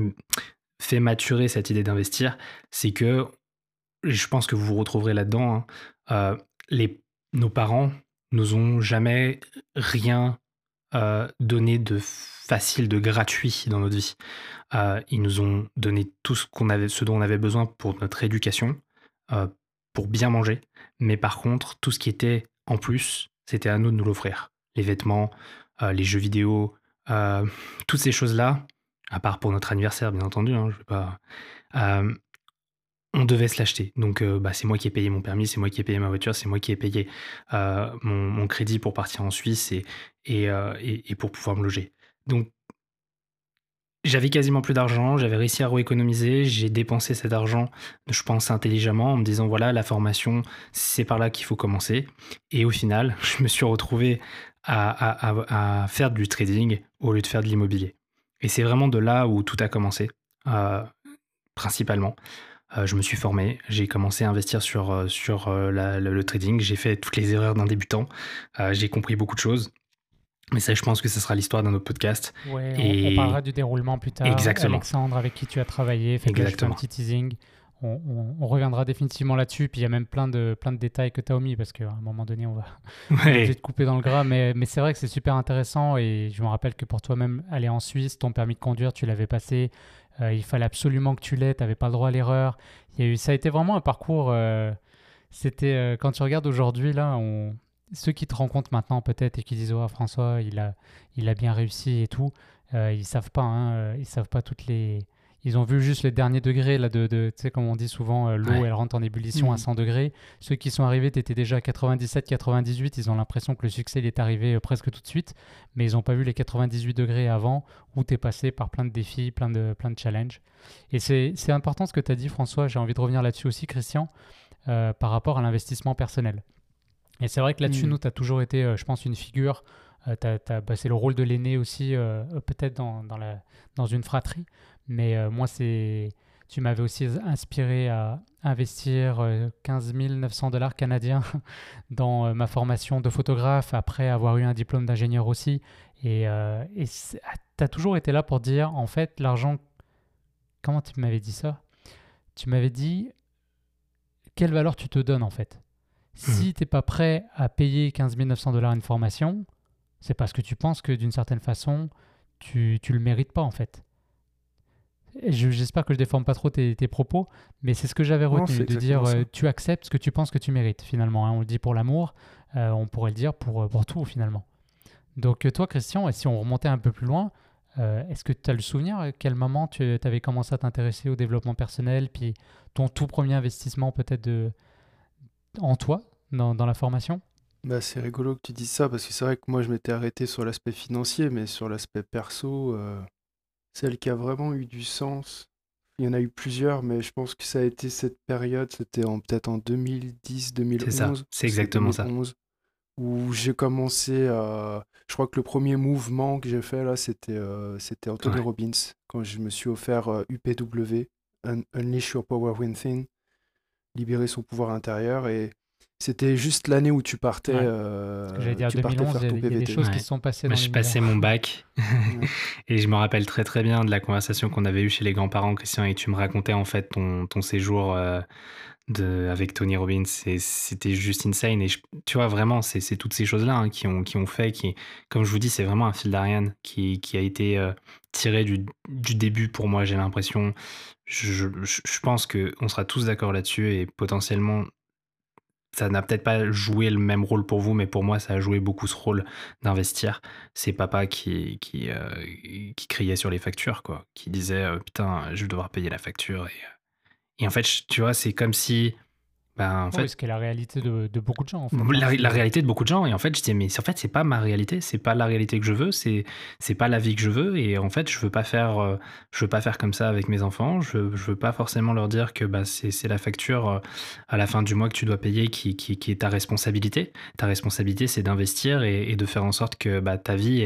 fait maturer cette idée d'investir, c'est que, je pense que vous vous retrouverez là-dedans, hein, nos parents nous ont jamais rien donné de facile, de gratuit dans notre vie. Ils nous ont donné tout ce dont on avait besoin pour notre éducation, pour bien manger, mais par contre, tout ce qui était en plus, c'était à nous de nous l'offrir. Les vêtements, les jeux vidéo, toutes ces choses-là, à part pour notre anniversaire, bien entendu, hein, je vais pas. On devait se l'acheter. Donc, c'est moi qui ai payé mon permis, c'est moi qui ai payé ma voiture, c'est moi qui ai payé mon crédit pour partir en Suisse et pour pouvoir me loger. Donc, J'avais quasiment plus d'argent, j'avais réussi à rééconomiser, j'ai dépensé cet argent, je pense intelligemment, en me disant voilà, la formation, c'est par là qu'il faut commencer. Et au final, je me suis retrouvé à faire du trading au lieu de faire de l'immobilier. Et c'est vraiment de là où tout a commencé, euh, principalement. Je me suis formé, j'ai commencé à investir sur le trading, j'ai fait toutes les erreurs d'un débutant, j'ai compris beaucoup de choses. Mais ça, je pense que ce sera l'histoire d'un autre podcast.
Ouais, on parlera
Et
du déroulement plus tard.
exactement,
Alexandre, avec qui tu as travaillé, fait que là, je fais un
exactement.
petit teasing. On reviendra définitivement là-dessus. Puis il y a même plein de détails que tu as omis parce qu'à un moment donné, on est obligé
Ouais,
de couper dans le gras. Mais c'est vrai que c'est super intéressant. Et je me rappelle que pour toi-même, aller en Suisse, ton permis de conduire, tu l'avais passé. Il fallait absolument que tu l'aies. Tu n'avais pas le droit à l'erreur. Ça a été vraiment un parcours. Quand tu regardes aujourd'hui, là, ceux qui te rencontrent maintenant peut-être et qui disent oh, François, il a bien réussi et tout, ils savent pas, hein, ils savent pas toutes les. Ils ont vu juste les derniers degrés là tu sais comme on dit souvent, l'eau
ouais,
elle rentre en ébullition à
Mhm.
100 degrés. Ceux qui sont arrivés, tu étais déjà à 97, 98, ils ont l'impression que le succès il est arrivé presque tout de suite, mais ils n'ont pas vu les 98 degrés avant où tu es passé par plein de défis, plein de challenges. Et c'est important ce que tu as dit François, j'ai envie de revenir là-dessus aussi Christian, par rapport à l'investissement personnel. Et c'est vrai que là-dessus,
Mhm.
nous, tu as toujours été, je pense, une figure. C'est le rôle de l'aîné aussi, peut-être dans une fratrie. Mais moi, tu m'avais aussi inspiré à investir 15 900 dollars canadiens dans ma formation de photographe, après avoir eu un diplôme d'ingénieur aussi. Et tu as toujours été là pour dire, en fait, l'argent, comment tu m'avais dit ça? Tu m'avais dit, quelle valeur tu te donnes, en fait.
mhm,
Si tu n'es pas prêt à payer 15 900 dollars une formation, c'est parce que tu penses que d'une certaine façon, tu le mérites pas en fait. J'espère que je déforme pas trop tes propos, mais c'est ce que j'avais
Non,
retenu,
c'est
de dire
exactement ça.
tu acceptes ce que tu penses que tu mérites finalement, hein. On le dit pour l'amour, on pourrait le dire pour tout finalement. Donc toi Christian, et si on remontait un peu plus loin, est-ce que tu as le souvenir à quel moment tu avais commencé à t'intéresser au développement personnel, puis ton tout premier investissement peut-être en toi, dans la formation?
Bah, c'est rigolo que tu dises ça parce que c'est vrai que moi je m'étais arrêté sur l'aspect financier, mais sur l'aspect perso, celle qui a vraiment eu du sens, il y en a eu plusieurs, mais je pense que ça a été cette période, c'était peut-être en
c'est ça,
2010-2011,
c'est
c'est
exactement ça.
2011, où j'ai commencé à... Je crois que le premier mouvement que j'ai fait là, c'était Anthony
Ouais.
Robbins, quand je me suis offert UPW, Unleash Your Power Within, libérer son pouvoir intérieur, et c'était juste l'année où
Ouais. Ce que j'allais dire,
tu partais
2011,
faire ton
il y a des
PVT.
choses qui
Ouais.
se sont passées
Moi,
dans
je passais mon
l'univers.
bac
Ouais.
et je me rappelle très très bien de la conversation qu'on avait eue chez les grands-parents, Christian, et tu me racontais en fait ton séjour avec Tony Robbins. C'était juste insane. Et tu vois, vraiment, c'est toutes ces choses-là hein, qui ont fait, comme je vous dis, c'est vraiment un fil d'Ariane qui a été tiré du début pour moi, j'ai l'impression. Je pense qu'on sera tous d'accord là-dessus et potentiellement ça n'a peut-être pas joué le même rôle pour vous, mais pour moi, ça a joué beaucoup ce rôle d'investir. C'est papa qui criait sur les factures, quoi, qui disait putain, je vais devoir payer la facture. Et en fait, tu vois, c'est comme si, ben, en
Oui,
fait,
ce qui est la réalité de beaucoup de gens, en fait, hein.
la réalité de beaucoup de gens. Et en fait, je disais, mais en fait, c'est pas ma réalité, c'est pas la réalité que je veux, c'est pas la vie que je veux. Et en fait, je veux pas faire comme ça avec mes enfants. Je veux pas forcément leur dire que bah, c'est la facture à la fin du mois que tu dois payer qui est ta responsabilité. Ta responsabilité, c'est d'investir et de faire en sorte que bah, ta vie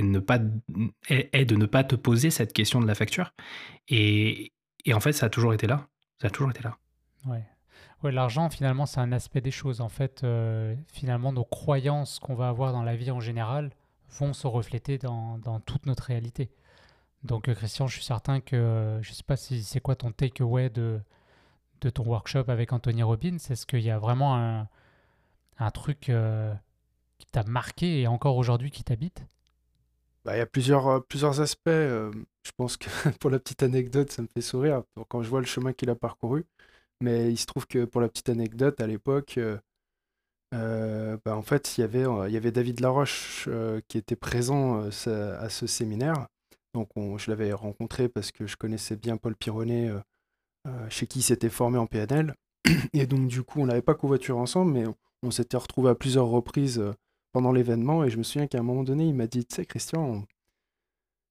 est de ne pas te poser cette question de la facture. Et en fait, ça a toujours été là. Ça a toujours été là.
Ouais. Ouais, l'argent, finalement, c'est un aspect des choses. En fait, finalement, nos croyances qu'on va avoir dans la vie en général vont se refléter dans toute notre réalité. Donc, Christian, je suis certain que, je ne sais pas si c'est quoi ton takeaway de ton workshop avec Anthony Robbins. Est-ce qu'il y a vraiment un truc qui t'a marqué et encore aujourd'hui qui t'habite?
Bah, il y a plusieurs aspects. Je pense que pour la petite anecdote, ça me fait sourire quand je vois le chemin qu'il a parcouru. Mais il se trouve que pour la petite anecdote, à l'époque, bah, en fait, il y avait David Laroche qui était présent à ce séminaire. Donc je l'avais rencontré parce que je connaissais bien Paul Pironnet, chez qui il s'était formé en PNL. Et donc du coup, on n'avait pas covoituré ensemble, mais on s'était retrouvés à plusieurs reprises pendant l'événement. Et je me souviens qu'à un moment donné, il m'a dit, tu sais, Christian,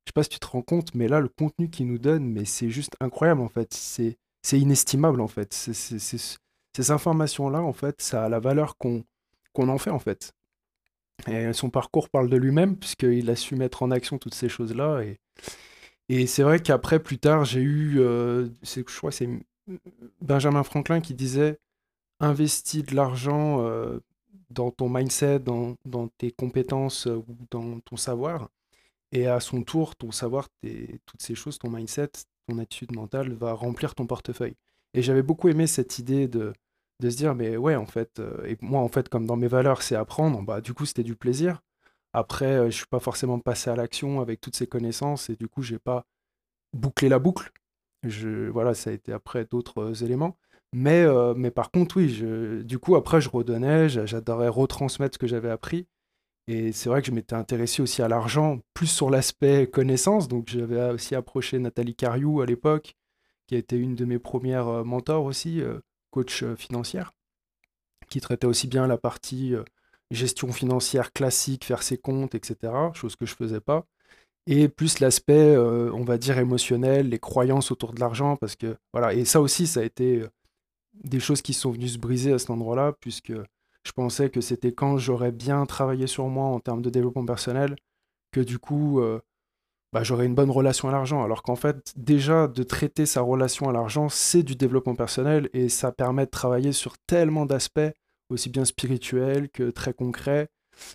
sais pas si tu te rends compte, mais là, le contenu qu'ils nous donnent, mais c'est juste incroyable, en fait. C'est inestimable, en fait. Ces informations-là, en fait, ça a la valeur qu'on en fait, en fait. Et son parcours parle de lui-même, puisqu'il a su mettre en action toutes ces choses-là. Et c'est vrai qu'après, plus tard, j'ai eu, je crois que c'est Benjamin Franklin qui disait, investis de l'argent dans ton mindset, dans tes compétences ou dans ton savoir. Et à son tour, ton savoir, toutes ces choses, ton mindset, ton attitude mentale va remplir ton portefeuille. Et j'avais beaucoup aimé cette idée de se dire, mais ouais, en fait, et moi, en fait, comme dans mes valeurs, c'est apprendre, bah, du coup, c'était du plaisir. Après, je ne suis pas forcément passé à l'action avec toutes ces connaissances et du coup, j'ai pas bouclé la boucle. Voilà, ça a été après d'autres éléments. Mais par contre, oui, du coup, après, je redonnais, j'adorais retransmettre ce que j'avais appris. Et c'est vrai que je m'étais intéressé aussi à l'argent, plus sur l'aspect connaissance. Donc j'avais aussi approché Nathalie Cariou à l'époque, qui a été une de mes premières mentors aussi, coach financière, qui traitait aussi bien la partie gestion financière classique, faire ses comptes, etc., chose que je faisais pas, et plus l'aspect, on va dire, émotionnel, les croyances autour de l'argent, parce que voilà, et ça aussi, ça a été des choses qui sont venues se briser à cet endroit-là, puisque je pensais que c'était quand j'aurais bien travaillé sur moi en termes de développement personnel que du coup, bah, j'aurais une bonne relation à l'argent. Alors qu'en fait, déjà, de traiter sa relation à l'argent, c'est du développement personnel et ça permet de travailler sur tellement d'aspects, aussi bien spirituels que très concrets.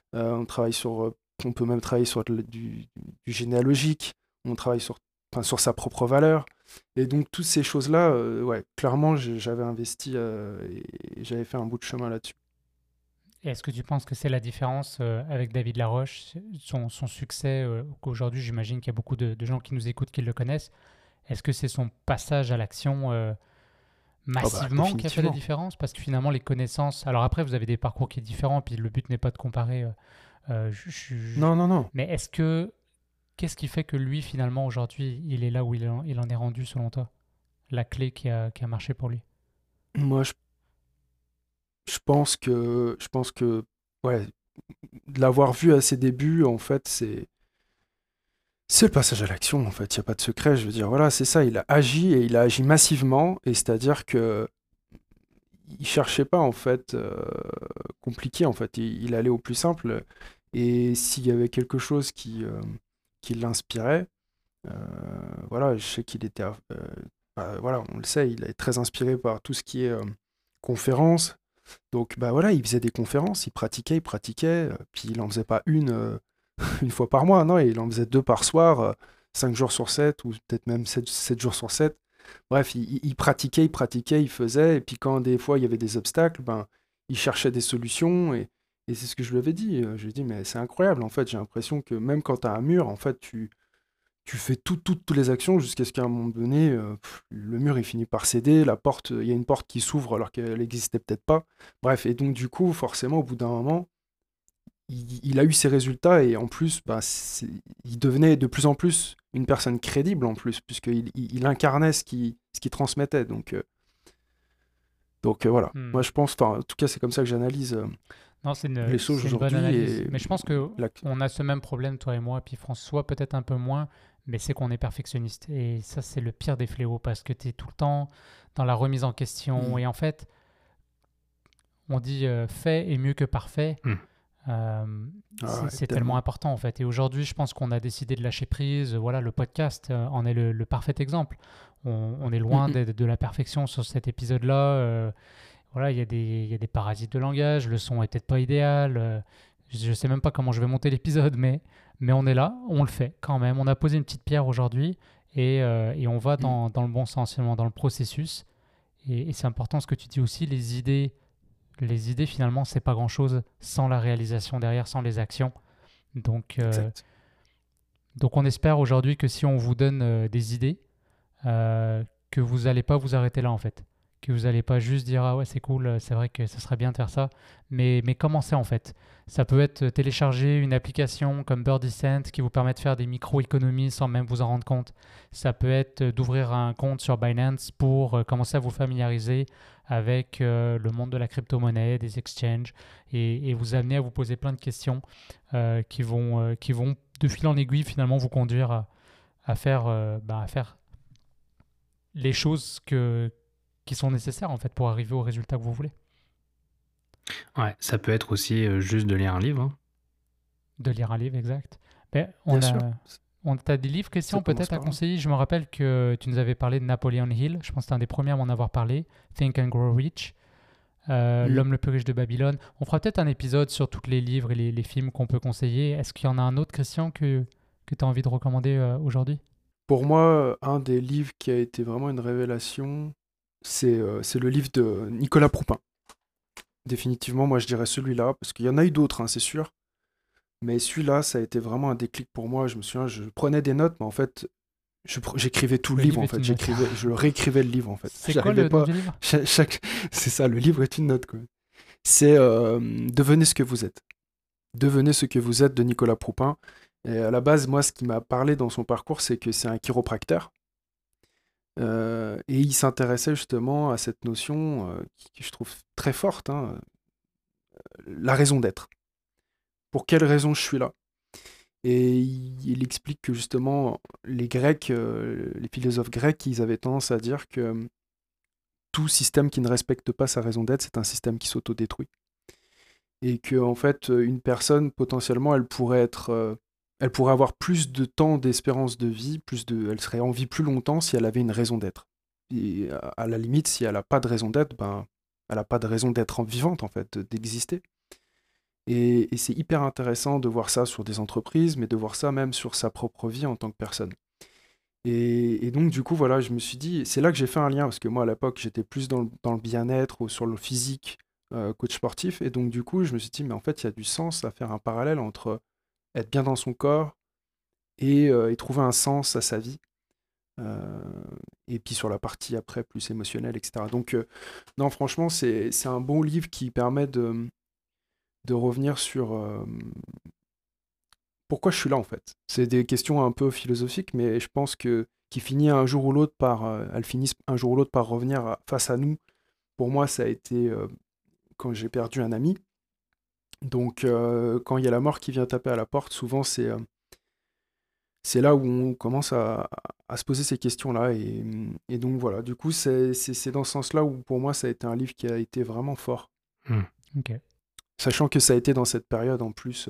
On peut même travailler sur du généalogique, on travaille enfin, sur sa propre valeur. Et donc, toutes ces choses-là, ouais, clairement, j'avais investi et j'avais fait un bout de chemin là-dessus.
Et est-ce que tu penses que c'est la différence avec David Laroche, son succès, qu'aujourd'hui j'imagine qu'il y a beaucoup de gens qui nous écoutent qui le connaissent, est-ce que c'est son passage à l'action
Oh bah,
massivement qui a fait la
définitivement.
différence? Parce que finalement les connaissances, alors après vous avez des parcours qui sont différents, puis le but n'est pas de comparer,
Non, non, non.
mais qu'est-ce qui fait que lui finalement aujourd'hui il est là où il en est rendu selon toi? La clé qui a marché pour lui?
Moi, je pense que, ouais, de l'avoir vu à ses débuts, en fait, c'est le passage à l'action, en fait. Il n'y a pas de secret. Je veux dire, voilà, c'est ça. Il a agi et il a agi massivement. Et c'est-à-dire que il cherchait pas, en fait, compliqué, en fait. Il allait au plus simple. Et s'il y avait quelque chose qui l'inspirait, euh, voilà, je sais qu'il était, bah, voilà, on le sait, il est très inspiré par tout ce qui est conférence. Donc, bah voilà, il faisait des conférences, il pratiquait, puis il en faisait pas une, une fois par mois, non, il en faisait deux par soir, 5 jours sur 7, ou peut-être même 7 jours sur 7. Bref, il pratiquait, il faisait, et puis quand des fois il y avait des obstacles, ben, il cherchait des solutions, et c'est ce que je lui avais dit. Je lui ai dit, mais c'est incroyable, en fait, j'ai l'impression que même quand tu as un mur, en fait, tu fais toutes les actions jusqu'à ce qu'à un moment donné, le mur il finit par céder, la porte, il y a une porte qui s'ouvre alors qu'elle n'existait peut-être pas. Bref, et donc du coup, forcément, au bout d'un moment, il a eu ses résultats et en plus, bah, il devenait de plus en plus une personne crédible en plus, puisqu'il incarnait ce qu'il transmettait. Donc, voilà.
Hmm.
Moi, je pense, enfin, en tout cas, c'est comme ça que j'analyse
Non,
les choses
c'est une bonne
aujourd'hui.
analyse.
Et
Mais je pense que
la-
on a ce même problème, toi et moi, puis François, peut-être un peu moins, mais c'est qu'on est perfectionniste. Et ça, c'est le pire des fléaux parce que tu es tout le temps dans la remise en question.
Hmm.
Et en fait, on dit fait est mieux que parfait.
Hmm.
Euh,
Ah ouais,
c'est tellement
tellement.
important en fait. Et aujourd'hui, je pense qu'on a décidé de lâcher prise. Voilà, le podcast en est le parfait exemple. On est
Hmm,
loin
hmm.
de la perfection sur cet épisode-là. Voilà, il y a des parasites de langage, le son est peut-être pas idéal. Je sais même pas comment je vais monter l'épisode, mais on est là, on le fait quand même. On a posé une petite pierre aujourd'hui et on va
Hmm.
dans le bon sens, finalement, dans le processus. Et c'est important ce que tu dis aussi, les idées finalement, c'est pas grand-chose sans la réalisation derrière, sans les actions. Donc, euh,
Exact.
donc on espère aujourd'hui que si on vous donne des idées, que vous n'allez pas vous arrêter là en fait. Que vous n'allez pas juste dire ah ouais c'est cool, c'est vrai que ça serait bien de faire ça, mais commencez en fait. Ça peut être télécharger une application comme Birdie Cent qui vous permet de faire des micro-économies sans même vous en rendre compte. Ça peut être d'ouvrir un compte sur Binance pour commencer à vous familiariser avec le monde de la crypto-monnaie, des exchanges et vous amener à vous poser plein de questions qui vont de fil en aiguille finalement vous conduire à faire les choses qui sont nécessaires en fait pour arriver au résultat que vous voulez.
Ouais, ça peut être aussi juste de lire un livre, hein.
De lire un livre, exact. Ben,
Bien sûr,
t'as des livres,
ça
Christian,
commence
peut-être à
par là.
conseiller? Je me rappelle que tu nous avais parlé de Napoleon Hill. Je pense que t'es un des premiers à m'en avoir parlé. Think and Grow Rich.
Mm.
L'homme le plus riche de Babylone. On fera peut-être un épisode sur tous les livres et les films qu'on peut conseiller. Est-ce qu'il y en a un autre, Christian, que tu as envie de recommander aujourd'hui?
Pour moi, un des livres qui a été vraiment une révélation, c'est le livre de Nicolas Proupin. Définitivement, moi je dirais celui-là, parce qu'il y en a eu d'autres, hein, c'est sûr. Mais celui-là, ça a été vraiment un déclic pour moi. Je me souviens, je prenais des notes, mais en fait, j'écrivais tout le
Le
livre,
livre
en
est
fait.
une note.
Je réécrivais le livre, en fait.
C'est quoi
J'arrivais
le nom
pas.
du livre?
C'est ça, le livre est une note, quoi. C'est Devenez ce que vous êtes. Devenez ce que vous êtes de Nicolas Proupin. Et à la base, moi, ce qui m'a parlé dans son parcours, c'est que c'est un chiropracteur. Et il s'intéressait justement à cette notion que je trouve très forte, hein, la raison d'être. Pour quelle raison je suis là? Et il explique que justement, les Grecs, les philosophes grecs, ils avaient tendance à dire que tout système qui ne respecte pas sa raison d'être, c'est un système qui s'autodétruit. Et que en fait, une personne, potentiellement, elle pourrait avoir plus de temps d'espérance de vie, elle serait en vie plus longtemps si elle avait une raison d'être. Et à la limite, si elle n'a pas de raison d'être, ben, elle n'a pas de raison d'être vivante, en fait, d'exister. Et c'est hyper intéressant de voir ça sur des entreprises, mais de voir ça même sur sa propre vie en tant que personne. Et donc, du coup, voilà, je me suis dit, c'est là que j'ai fait un lien, parce que moi, à l'époque, j'étais plus dans le bien-être ou sur le physique, coach sportif. Et donc, du coup, je me suis dit, mais en fait, il y a du sens à faire un parallèle entre être bien dans son corps et trouver un sens à sa vie. Euh, et puis sur la partie après, plus émotionnelle, etc. Donc, non, franchement, c'est un bon livre qui permet de revenir sur pourquoi je suis là en fait. C'est des questions un peu philosophiques, mais je pense que qui finit un jour ou l'autre par, elles finissent un jour ou l'autre par revenir face à nous. Pour moi, ça a été quand j'ai perdu un ami. Donc, quand il y a la mort qui vient taper à la porte, souvent c'est là où on commence à se poser ces questions-là. Et donc voilà, du coup, c'est dans ce sens-là où pour moi, ça a été un livre qui a été vraiment fort.
Ok.
Sachant que ça a été dans cette période en plus.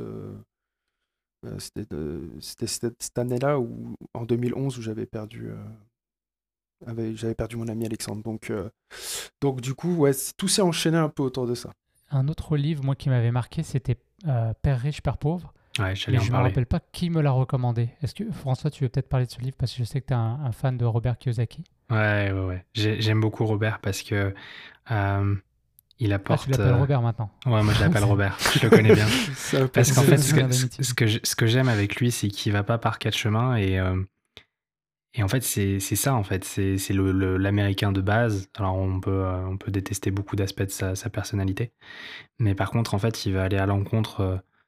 C'était cette année-là où, en 2011 où j'avais perdu mon ami Alexandre. Donc du coup, ouais, tout s'est enchaîné un peu autour de ça.
Un autre livre, moi, qui m'avait marqué, c'était Père riche, Père pauvre.
Ouais, j'allais
Mais
en
je me
parler.
rappelle pas qui me l'a recommandé. Est-ce que, François, tu veux peut-être parler de ce livre parce que je sais que tu es un fan de Robert Kiyosaki.
Ouais. J'aime beaucoup Robert parce que il
Ah, tu
apporte.
l'appelles Robert maintenant.
Ouais, moi je l'appelle Robert. Je le connais bien.
Ça a pas
Parce
de
qu'en fait,
C'est un d'amitié.
ce que j'aime avec lui, c'est qu'il va pas par quatre chemins et en fait, c'est ça, en fait. C'est l'Américain de base. Alors, on peut détester beaucoup d'aspects de sa personnalité. Mais par contre, en fait, il va aller à l'encontre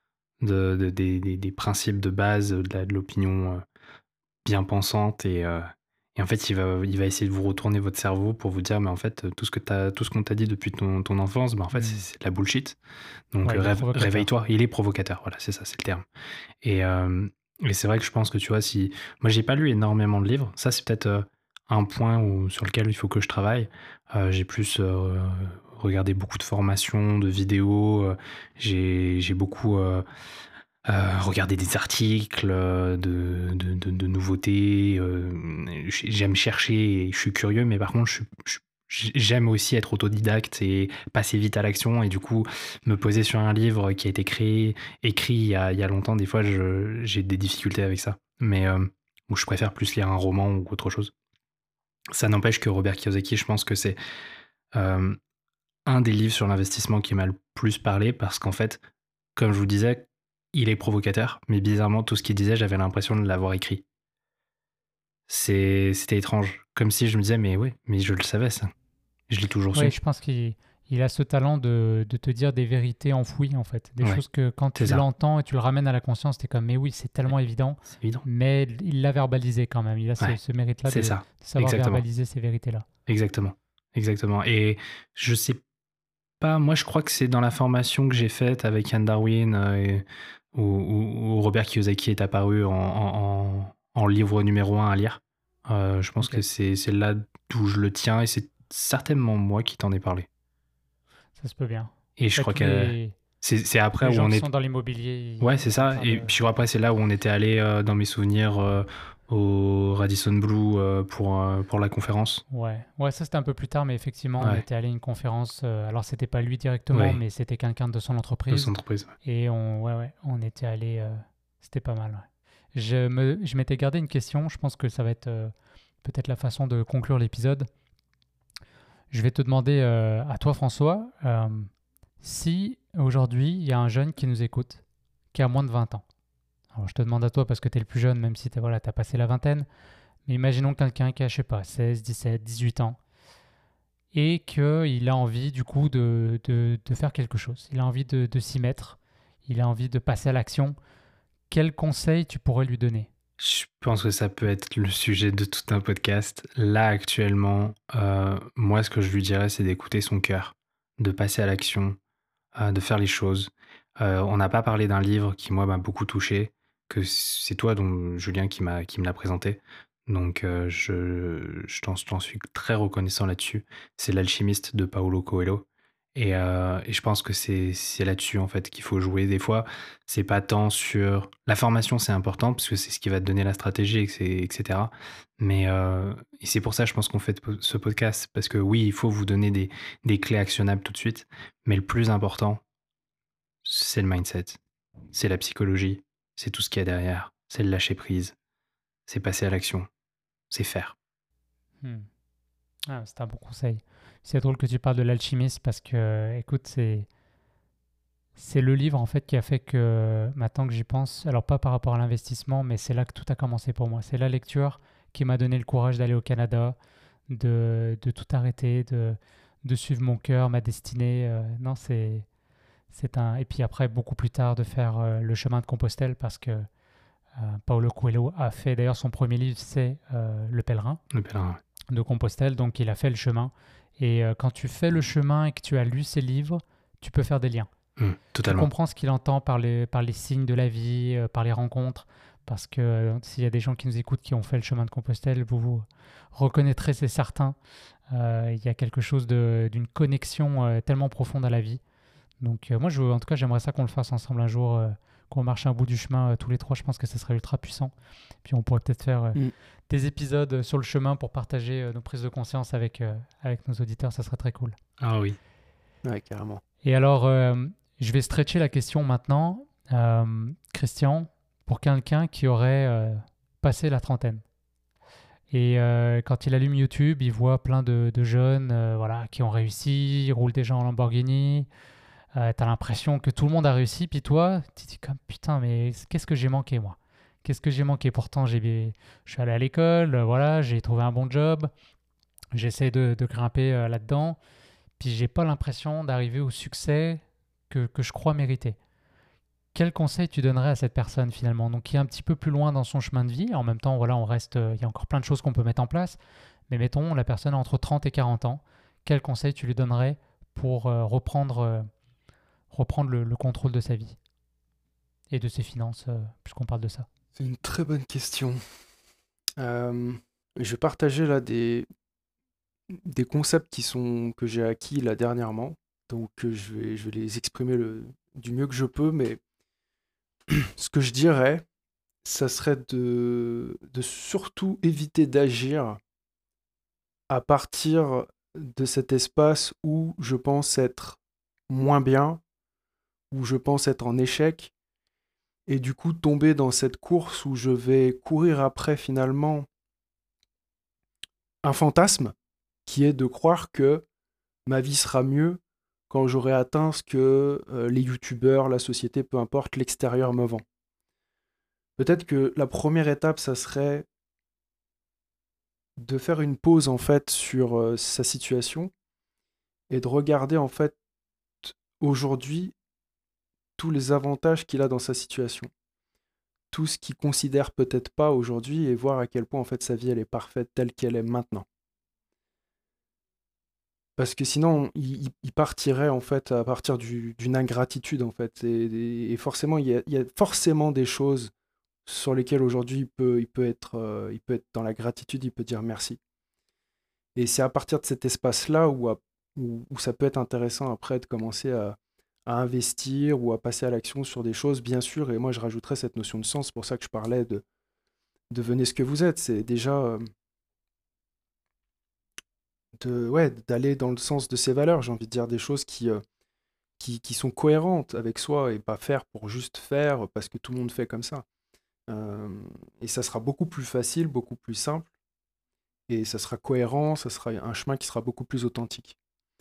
des principes de base de l'opinion bien pensante et en fait, il va essayer de vous retourner votre cerveau pour vous dire, mais en fait, tout ce qu'on t'a dit depuis ton enfance, bah, en fait, c'est de la bullshit. Donc,
Ouais, il est provocateur.
réveille-toi. Il est provocateur. Voilà, c'est ça, c'est le terme. Et, et c'est vrai que je pense que tu vois, si moi j'ai pas lu énormément de livres, ça c'est peut-être un point sur lequel il faut que je travaille. J'ai plus regardé beaucoup de formations, de vidéos, j'ai beaucoup regardé des articles de nouveautés. J'aime chercher et je suis curieux, mais par contre j'aime aussi être autodidacte et passer vite à l'action et du coup me poser sur un livre qui a été écrit il y a longtemps, des fois j'ai des difficultés avec ça. Mais où je préfère plus lire un roman ou autre chose. Ça n'empêche que Robert Kiyosaki, je pense que c'est euh, un des livres sur l'investissement qui m'a le plus parlé parce qu'en fait, comme je vous disais, il est provocateur, mais bizarrement, tout ce qu'il disait, j'avais l'impression de l'avoir écrit. C'était étrange. Comme si je me disais, mais ouais, mais je le savais ça. Je l'ai toujours
Oui,
su.
je pense qu'il a ce talent de te dire des vérités enfouies, en fait. Des
Ouais,
choses que quand
c'est
tu
ça.
l'entends et tu le ramènes à la conscience, tu es comme, mais oui, c'est tellement évident.
C'est évident.
Mais il l'a verbalisé quand même. Il a
Ouais,
ce mérite-là
c'est
de
ça.
savoir
Exactement.
verbaliser ces vérités-là.
Exactement. Et je sais pas, moi je crois que c'est dans la formation que j'ai faite avec Ian Darwin où Robert Kiyosaki est apparu en livre numéro 1 à lire. Je pense
Ok.
que c'est là d'où je le tiens et c'est certainement moi qui t'en ai parlé.
Ça se peut bien.
Et je
Bah,
crois que c'est
tous
après
les
où
gens
on
qui
est.
sont dans l'immobilier,
Ouais,
ils
c'est
sont en
ça.
train
Et
de...
puis je crois après, c'est là où on était allé dans mes souvenirs au Radisson Blu pour la conférence.
Ouais, ouais, ça c'était un peu plus tard, mais effectivement, on
Ouais,
était allé à une conférence. Alors, c'était pas lui directement,
ouais,
mais c'était quelqu'un de son
de son
entreprise.
entreprise.
Et on était allé. C'était pas mal. Ouais. Je m'étais gardé une question. Je pense que ça va être peut-être la façon de conclure l'épisode. Je vais te demander à toi, François, si aujourd'hui il y a un jeune qui nous écoute, qui a moins de 20 ans. Alors, je te demande à toi parce que tu es le plus jeune, même si tu voilà, as passé la vingtaine. Mais imaginons quelqu'un qui a, je sais pas, 16, 17, 18 ans et qu'il a envie du coup de faire quelque chose. Il a envie de s'y mettre, il a envie de passer à l'action. Quel conseil tu pourrais lui donner?
Je pense que ça peut être le sujet de tout un podcast. Là, actuellement, moi, ce que je lui dirais, c'est d'écouter son cœur, de passer à l'action, de faire les choses. On n'a pas parlé d'un livre qui, moi, m'a beaucoup touché, que c'est toi, Julien, qui me l'a présenté. Donc, je t'en suis très reconnaissant là-dessus. C'est L'Alchimiste de Paulo Coelho. Et je pense que c'est là-dessus, en fait, qu'il faut jouer. Des fois, c'est pas tant sur... La formation, c'est important, parce que c'est ce qui va te donner la stratégie, etc. Mais et c'est pour ça, je pense qu'on fait ce podcast, parce que oui, il faut vous donner des clés actionnables tout de suite. Mais le plus important, c'est le mindset, c'est la psychologie, c'est tout ce qu'il y a derrière, c'est le lâcher prise, c'est passer à l'action, c'est faire.
Hmm. Ah, c'est un bon conseil. C'est drôle que tu parles de l'alchimiste parce que, écoute, c'est le livre en fait qui a fait que maintenant que j'y pense, alors pas par rapport à l'investissement, mais c'est là que tout a commencé pour moi. C'est la lecture qui m'a donné le courage d'aller au Canada, de tout arrêter, de suivre mon cœur, ma destinée. Non, c'est un. Et puis après, beaucoup plus tard, de faire le chemin de Compostelle parce que Paulo Coelho a fait d'ailleurs son premier livre, c'est Le Pèlerin
Le pèlerin,
de Compostelle, donc il a fait le chemin. Et quand tu fais le chemin et que tu as lu ses livres, tu peux faire des liens. Tu
totalement.
comprends ce qu'il entend par les signes de la vie, par les rencontres. Parce que s'il y a des gens qui nous écoutent qui ont fait le chemin de Compostelle, vous vous reconnaîtrez, c'est certain. Il y a quelque chose d'une connexion tellement profonde à la vie. Donc moi, en tout cas, j'aimerais ça qu'on le fasse ensemble un jour, qu'on marche un bout du chemin tous les trois. Je pense que ça serait ultra puissant. Puis on pourrait peut-être faire
Mm.
des épisodes sur le chemin pour partager nos prises de conscience avec nos auditeurs. Ça serait très cool.
Ah oui.
Ouais, carrément.
Et alors, je vais stretcher la question maintenant, Christian, pour quelqu'un qui aurait passé la trentaine. Et quand il allume YouTube, il voit plein de jeunes voilà, qui ont réussi, ils roulent déjà en Lamborghini. T'as l'impression que tout le monde a réussi, puis toi, tu te dis comme putain, mais qu'est-ce que j'ai manqué moi? Qu'est-ce que j'ai manqué? Pourtant, je suis allé à l'école, voilà, j'ai trouvé un bon job, j'essaie de grimper là-dedans, puis j'ai pas l'impression d'arriver au succès que je crois mériter. Quel conseil tu donnerais à cette personne finalement, donc qui est un petit peu plus loin dans son chemin de vie? En même temps, voilà, on reste, il y a encore plein de choses qu'on peut mettre en place, mais mettons la personne a entre 30 et 40 ans. Quel conseil tu lui donnerais pour reprendre le contrôle de sa vie et de ses finances, puisqu'on parle de ça?
C'est une très bonne question. Je vais partager là des concepts que j'ai acquis là dernièrement. Donc je vais les exprimer du mieux que je peux, mais ce que je dirais, ça serait de surtout éviter d'agir à partir de cet espace où je pense être moins bien, où je pense être en échec, et du coup tomber dans cette course où je vais courir après finalement un fantasme qui est de croire que ma vie sera mieux quand j'aurai atteint ce que les youtubeurs, la société, peu importe, l'extérieur me vend. Peut-être que la première étape, ça serait de faire une pause en fait sur sa situation et de regarder en fait aujourd'hui tous les avantages qu'il a dans sa situation, tout ce qu'il considère peut-être pas aujourd'hui et voir à quel point en fait sa vie elle est parfaite telle qu'elle est maintenant. Parce que sinon, il partirait en fait à partir d'une ingratitude en fait. Et forcément, il y a forcément des choses sur lesquels aujourd'hui il peut être dans la gratitude, il peut dire merci. Et c'est à partir de cet espace-là où ça peut être intéressant après de commencer à investir ou à passer à l'action sur des choses, bien sûr. Et moi, je rajouterais cette notion de sens. C'est pour ça que je parlais de devenez ce que vous êtes. C'est déjà ouais, d'aller dans le sens de ses valeurs. J'ai envie de dire des choses qui sont cohérentes avec soi et pas faire pour juste faire parce que tout le monde fait comme ça. Euh, et ça sera beaucoup plus facile, beaucoup plus simple. Et ça sera cohérent, ça sera un chemin qui sera beaucoup plus authentique.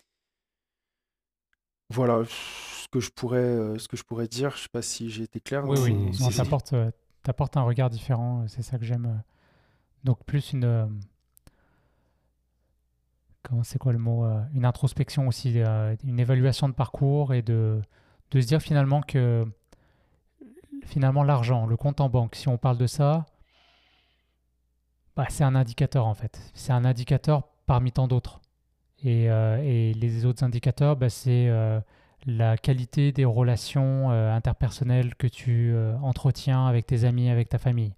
Voilà ce que je pourrais dire. Je sais pas si j'ai été clair
Oui, oui.
dans ce
Non,
que j'ai dit.
t'apportes un regard différent. C'est ça que j'aime. Donc plus c'est quoi le mot? Une introspection aussi, une évaluation de parcours et de se dire finalement que finalement l'argent, le compte en banque, si on parle de ça, bah, c'est un indicateur en fait. C'est un indicateur parmi tant d'autres. Et les autres indicateurs, bah, c'est la qualité des relations interpersonnelles que tu entretiens avec tes amis, avec ta famille.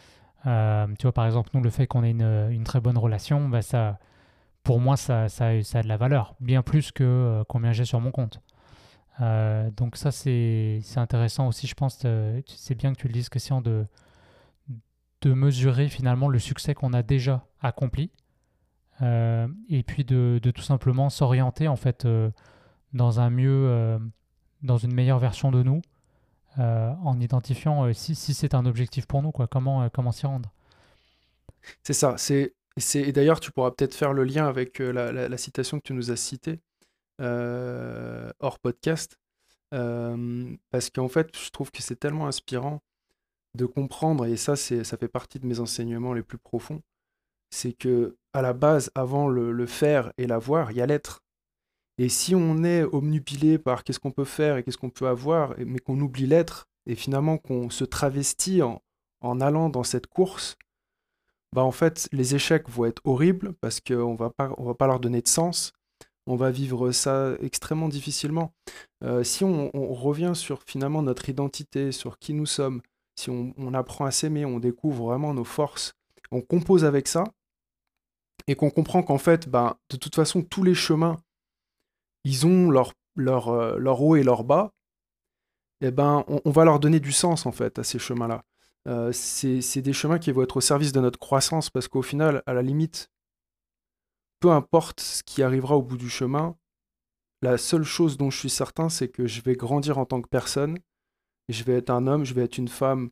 Tu vois, par exemple, nous, le fait qu'on ait une très bonne relation, bah, ça, pour moi, ça a de la valeur, bien plus que combien j'ai sur mon compte. Donc ça, c'est intéressant aussi, je pense. C'est bien que tu le dises, Christian, de mesurer finalement le succès qu'on a déjà accompli. Et puis de tout simplement s'orienter en fait dans dans une meilleure version de nous, en identifiant si c'est un objectif pour nous, quoi, comment s'y rendre.
C'est ça. Et d'ailleurs, tu pourras peut-être faire le lien avec la citation que tu nous as citée hors podcast. Parce qu'en fait, je trouve que c'est tellement inspirant de comprendre, et ça fait partie de mes enseignements les plus profonds, c'est que à la base, avant le faire et l'avoir, il y a l'être. Et si on est obnubilé par qu'est-ce qu'on peut faire et qu'est-ce qu'on peut avoir, mais qu'on oublie l'être, et finalement qu'on se travestit en allant dans cette course, bah en fait, les échecs vont être horribles parce on va pas leur donner de sens. On va vivre ça extrêmement difficilement. Si on revient sur finalement notre identité, sur qui nous sommes, si on apprend à s'aimer, on découvre vraiment nos forces, on compose avec ça, et qu'on comprend qu'en fait, bah, de toute façon, tous les chemins, ils ont leur haut et leur bas, et ben, on va leur donner du sens en fait à ces chemins-là. C'est des chemins qui vont être au service de notre croissance parce qu'au final, à la limite, peu importe ce qui arrivera au bout du chemin, la seule chose dont je suis certain, c'est que je vais grandir en tant que personne. Je vais être un homme, je vais être une femme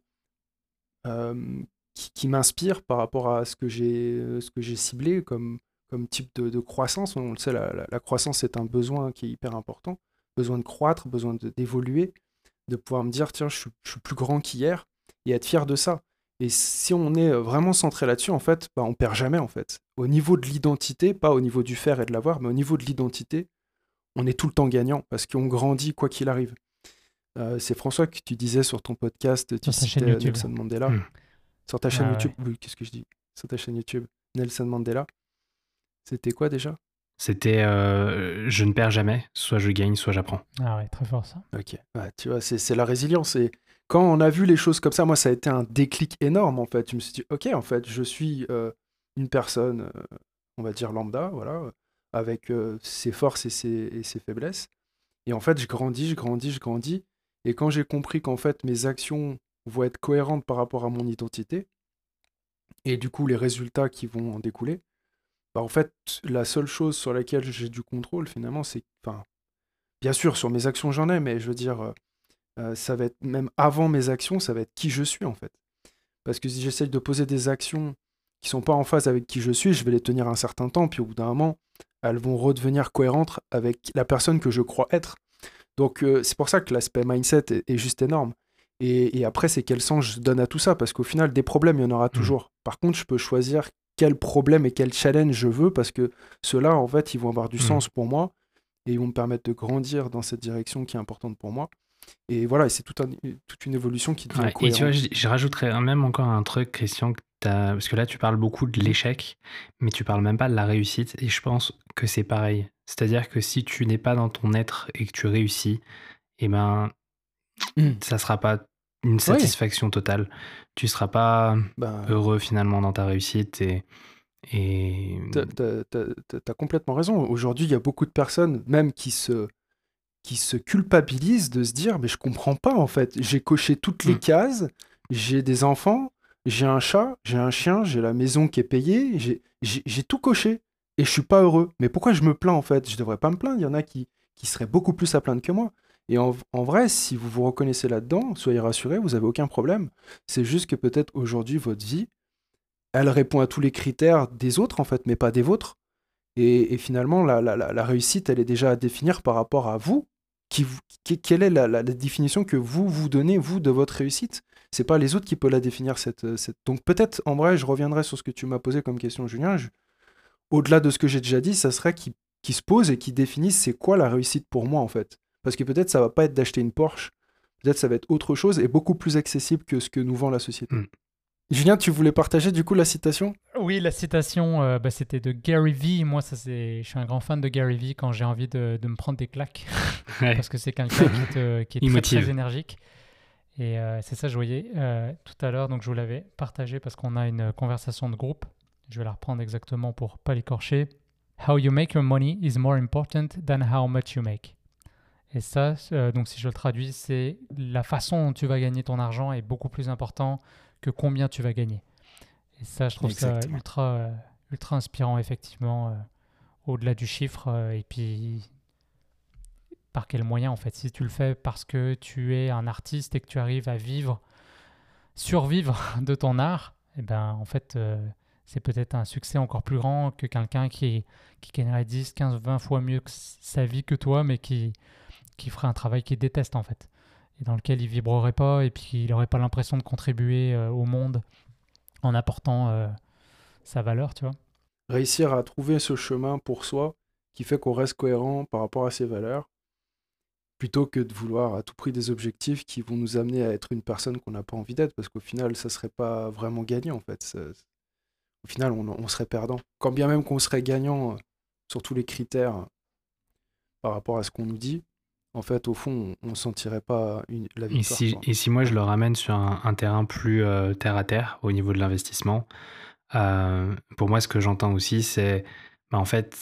qui m'inspire par rapport à ce que j'ai ciblé comme type de croissance. On le sait, la croissance est un besoin qui est hyper important. Besoin de croître, d'évoluer, de pouvoir me dire, tiens, je suis plus grand qu'hier et être fier de ça. Et si on est vraiment centré là-dessus, en fait, bah, on perd jamais, en fait. Au niveau de l'identité, pas au niveau du faire et de l'avoir, mais au niveau de l'identité, on est tout le temps gagnant parce qu'on grandit quoi qu'il arrive. C'est François que tu disais sur ton podcast, tu
Sur ta chaîne
citais
YouTube.
Nelson Mandela.
Hmm.
Sur ta chaîne
Ah,
YouTube,
ouais.
oui, qu'est-ce que je dis? Sur ta chaîne YouTube, Nelson Mandela. C'était quoi déjà?
C'était je ne perds jamais, soit je gagne, soit j'apprends.
Ah ouais, très fort ça.
Ok, ouais, tu vois, c'est la résilience. Et quand on a vu les choses comme ça, moi, ça a été un déclic énorme en fait. Je me suis dit, ok, en fait, je suis une personne, on va dire lambda, voilà, avec ses forces et ses faiblesses. Et en fait, je grandis, je grandis, je grandis. Et quand j'ai compris qu'en fait, mes actions vont être cohérentes par rapport à mon identité, et du coup, les résultats qui vont en découler, bah, en fait, la seule chose sur laquelle j'ai du contrôle, finalement, c'est. Enfin, bien sûr, sur mes actions, j'en ai, mais je veux dire, ça va être même avant mes actions, ça va être qui je suis, en fait. Parce que si j'essaye de poser des actions qui sont pas en phase avec qui je suis, je vais les tenir un certain temps, puis au bout d'un moment, elles vont redevenir cohérentes avec la personne que je crois être. Donc, c'est pour ça que l'aspect mindset est juste énorme. Et après, c'est quel sens je donne à tout ça, parce qu'au final, des problèmes, il y en aura
Hmm.
toujours. Par contre, je peux choisir quel problème et quel challenge je veux, parce que ceux-là, en fait, ils vont avoir du
Hmm.
sens pour moi, et ils vont me permettre de grandir dans cette direction qui est importante pour moi. Et voilà, et c'est toute une évolution qui devient
Ouais, et tu vois,
cohérente.
je rajouterais même encore un truc, Christian, parce que là, tu parles beaucoup de l'échec, mais tu parles même pas de la réussite, et je pense que c'est pareil. C'est-à-dire que si tu n'es pas dans ton être et que tu réussis, eh ben,
Mm.
ça sera pas une
Oui,
satisfaction totale. Tu seras pas
ben,
heureux finalement dans ta réussite et
t'as complètement raison. Aujourd'hui, il y a beaucoup de personnes, même qui se culpabilisent de se dire, mais je comprends pas en fait. J'ai coché toutes les
Mm.
cases, j'ai des enfants, j'ai un chat, j'ai un chien, j'ai la maison qui est payée, j'ai tout coché et je suis pas heureux. Mais pourquoi je me plains en fait? Je devrais pas me plaindre. Il y en a qui seraient beaucoup plus à plaindre que moi. Et en vrai, si vous vous reconnaissez là-dedans, soyez rassurés, vous avez aucun problème. C'est juste que peut-être aujourd'hui, votre vie, elle répond à tous les critères des autres en fait, mais pas des vôtres. Et finalement, la réussite, elle est déjà à définir par rapport à vous. Quelle est la définition que vous donnez, vous, de votre réussite? C'est pas les autres qui peuvent la définir. Donc peut-être, en vrai, je reviendrai sur ce que tu m'as posé comme question, Julien. Au-delà de ce que j'ai déjà dit, ça serait qui se pose et qui définisse c'est quoi la réussite pour moi, en fait. Parce que peut-être ça va pas être d'acheter une Porsche, peut-être ça va être autre chose et beaucoup plus accessible que ce que nous vend la société.
Mm.
Julien, tu voulais partager du coup la citation?
Oui, la citation, c'était de Gary Vee. Moi, je suis un grand fan de Gary Vee quand j'ai envie de me prendre des claques,
Ouais.
parce que c'est quelqu'un qui est
Il
très, très
motive.
énergique. Et c'est ça, je voyais tout à l'heure, donc je vous l'avais partagé parce qu'on a une conversation de groupe. Je vais la reprendre exactement pour pas l'écorcher. How you make your money is more important than how much you make. Et ça, donc si je le traduis, c'est la façon dont tu vas gagner ton argent est beaucoup plus important que combien tu vas gagner. Et ça, je trouve ça
Exactement.
ultra inspirant, effectivement, au-delà du chiffre. Et puis, par quel moyen, en fait? Si tu le fais parce que tu es un artiste et que tu arrives à survivre de ton art, eh ben, en fait, c'est peut-être un succès encore plus grand que quelqu'un qui gagnerait 10, 15, 20 fois mieux que sa vie que toi, mais qui ferait un travail qu'il déteste, en fait. Et dans lequel il vibrerait pas et puis il n'aurait pas l'impression de contribuer au monde en apportant sa valeur, tu vois.
Réussir à trouver ce chemin pour soi qui fait qu'on reste cohérent par rapport à ses valeurs, plutôt que de vouloir à tout prix des objectifs qui vont nous amener à être une personne qu'on n'a pas envie d'être, parce qu'au final, ça serait pas vraiment gagnant, en fait. Au final, on serait perdant. Quand bien même qu'on serait gagnant sur tous les critères par rapport à ce qu'on nous dit, en fait, au fond, on ne sentirait pas la
Et
victoire,
si,
quoi.
et si moi je le ramène sur un terrain plus terre à terre au niveau de l'investissement, pour moi ce que j'entends aussi c'est, bah, en fait,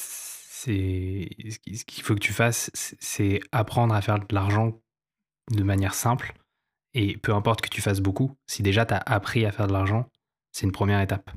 ce qu'il faut que tu fasses, c'est apprendre à faire de l'argent de manière simple. Et peu importe que tu fasses beaucoup, si déjà tu as appris à faire de l'argent, c'est une première étape.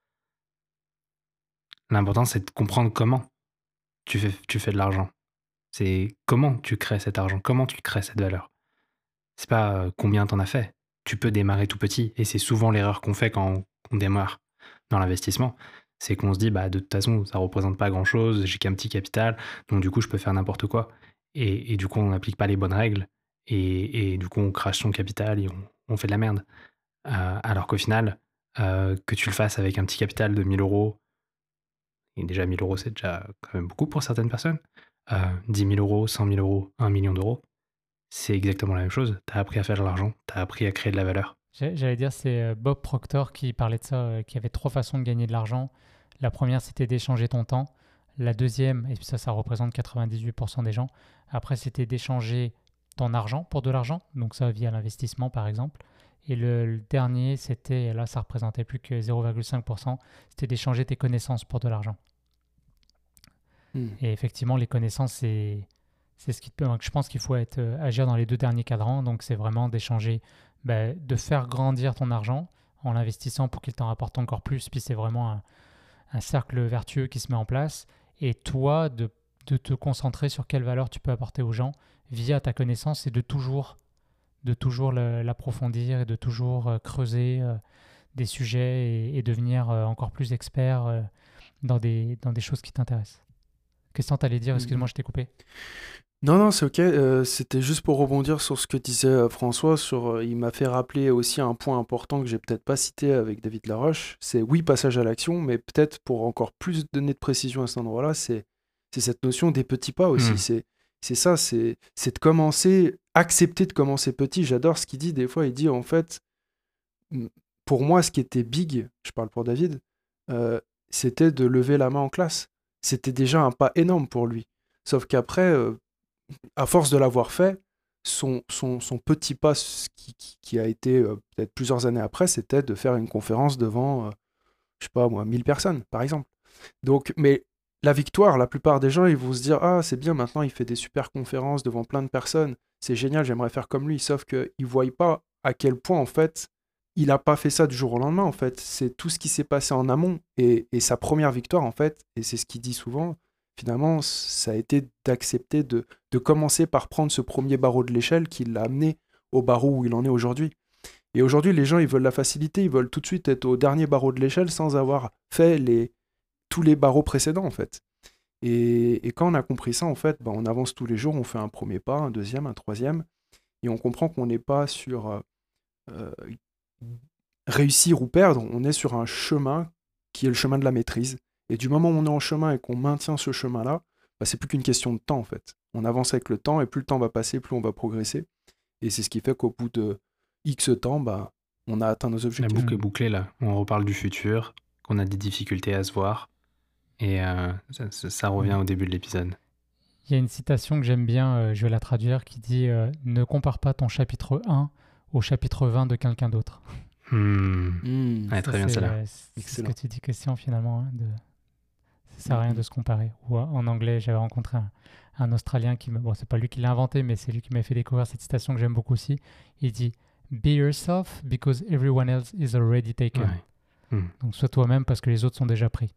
L'important c'est de comprendre comment tu fais de l'argent. C'est comment tu crées cet argent, comment tu crées cette valeur. C'est pas combien t'en as fait. Tu peux démarrer tout petit. Et c'est souvent l'erreur qu'on fait quand on démarre dans l'investissement. C'est qu'on se dit, bah, de toute façon, ça représente pas grand chose, j'ai qu'un petit capital, donc du coup, je peux faire n'importe quoi. Et du coup, on n'applique pas les bonnes règles. Et du coup, on crache son capital et on fait de la merde. Alors qu'au final, que tu le fasses avec un petit capital de 1000 euros, et déjà 1000 euros, c'est déjà quand même beaucoup pour certaines personnes. 10 000 euros, 100 000 euros, 1 million d'euros, c'est exactement la même chose. Tu as appris à faire de l'argent, tu as appris à créer de la valeur.
J'allais dire, c'est Bob Proctor qui parlait de ça, qui avait trois façons de gagner de l'argent. La première, c'était d'échanger ton temps. La deuxième, et ça représente 98% des gens. Après, c'était d'échanger ton argent pour de l'argent, donc ça via l'investissement par exemple. Et le dernier, c'était, là, ça représentait plus que 0,5%, c'était d'échanger tes connaissances pour de l'argent.
Hmm.
Et effectivement, les connaissances, c'est ce qui te. Donc, je pense qu'il faut agir dans les deux derniers cadrans. Donc, c'est vraiment d'échanger, de faire grandir ton argent en l'investissant pour qu'il t'en rapporte encore plus. Puis, c'est vraiment un cercle vertueux qui se met en place. Et toi, de te concentrer sur quelle valeur tu peux apporter aux gens via ta connaissance et de toujours l'approfondir et de toujours creuser des sujets et devenir encore plus expert dans des choses qui t'intéressent. Qu'est-ce que tu allais dire?
Mhm.
Excuse-moi, je t'ai coupé.
Non, non, c'est ok. C'était juste pour rebondir sur ce que disait François. Il m'a fait rappeler aussi un point important que j'ai peut-être pas cité avec David Laroche. C'est oui, passage à l'action, mais peut-être pour encore plus donner de précision à cet endroit-là, c'est cette notion des petits pas aussi.
Hmm.
C'est ça, c'est de commencer, accepter de commencer petit. J'adore ce qu'il dit. Des fois, il dit en fait, pour moi, ce qui était big, je parle pour David, euh, c'était de lever la main en classe. C'était déjà un pas énorme pour lui. Sauf qu'après, à force de l'avoir fait, son petit pas qui a été peut-être plusieurs années après, c'était de faire une conférence devant, je sais pas moi, 1000 personnes, par exemple. Donc, mais la victoire, la plupart des gens, ils vont se dire, ah, c'est bien, maintenant il fait des super conférences devant plein de personnes, c'est génial, j'aimerais faire comme lui, sauf qu'ils ne voient pas à quel point, en fait, il n'a pas fait ça du jour au lendemain, en fait. C'est tout ce qui s'est passé en amont. Et sa première victoire, en fait, et c'est ce qu'il dit souvent, finalement, ça a été d'accepter de commencer par prendre ce premier barreau de l'échelle qui l'a amené au barreau où il en est aujourd'hui. Et aujourd'hui, les gens, ils veulent la facilité, ils veulent tout de suite être au dernier barreau de l'échelle sans avoir fait tous les barreaux précédents, en fait. Et quand on a compris ça, en fait, ben, on avance tous les jours, on fait un premier pas, un deuxième, un troisième, et on comprend qu'on n'est pas sur euh, réussir ou perdre, on est sur un chemin qui est le chemin de la maîtrise. Et du moment où on est en chemin et qu'on maintient ce chemin-là, bah, c'est plus qu'une question de temps, en fait. On avance avec le temps, et plus le temps va passer, plus on va progresser. Et c'est ce qui fait qu'au bout de X temps, bah, on a atteint nos
La
objectifs.
boucle est bouclée là. On reparle du futur, qu'on a des difficultés à se voir. Et ça revient au début de l'épisode.
Il y a une citation que j'aime bien, je vais la traduire, qui dit ne compare pas ton chapitre 1 au chapitre 20 de quelqu'un d'autre.
Ouais, très bien celle-là.
C'est ce que tu dis, Christian, finalement. Hein, ça sert à rien de se comparer. Ou en anglais, j'avais rencontré un Australien qui bon, c'est pas lui qui l'a inventé, mais c'est lui qui m'a fait découvrir cette citation que j'aime beaucoup aussi. Il dit Be yourself because everyone else is already taken.
Ouais.
Donc sois toi-même parce que les autres sont déjà pris.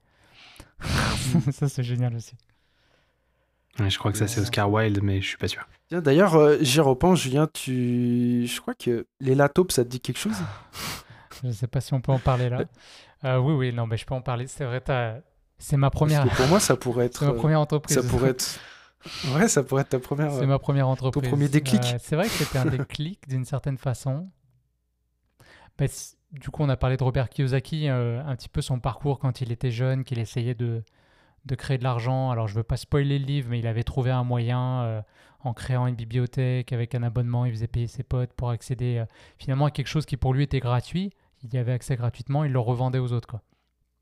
Ça, c'est génial aussi.
Ouais, je crois que ça, c'est Oscar Wilde, mais je suis pas sûr.
D'ailleurs, j'y repense, Julien, je crois que les latopes, ça te dit quelque chose?
Je sais pas si on peut en parler là. Oui, non, mais je peux en parler. C'est vrai, c'est ma première.
Parce que pour moi, ça pourrait être.
C'est ma première entreprise.
Ça pourrait être. Ouais, ça pourrait être ta première.
C'est ma première entreprise.
Ton premier déclic.
C'est vrai que c'était un déclic d'une certaine façon. Bah, du coup, on a parlé de Robert Kiyosaki, un petit peu son parcours quand il était jeune, qu'il essayait de créer de l'argent. Alors, je ne veux pas spoiler le livre, mais il avait trouvé un moyen en créant une bibliothèque avec un abonnement. Il faisait payer ses potes pour accéder finalement à quelque chose qui pour lui était gratuit. Il y avait accès gratuitement, il le revendait aux autres, quoi.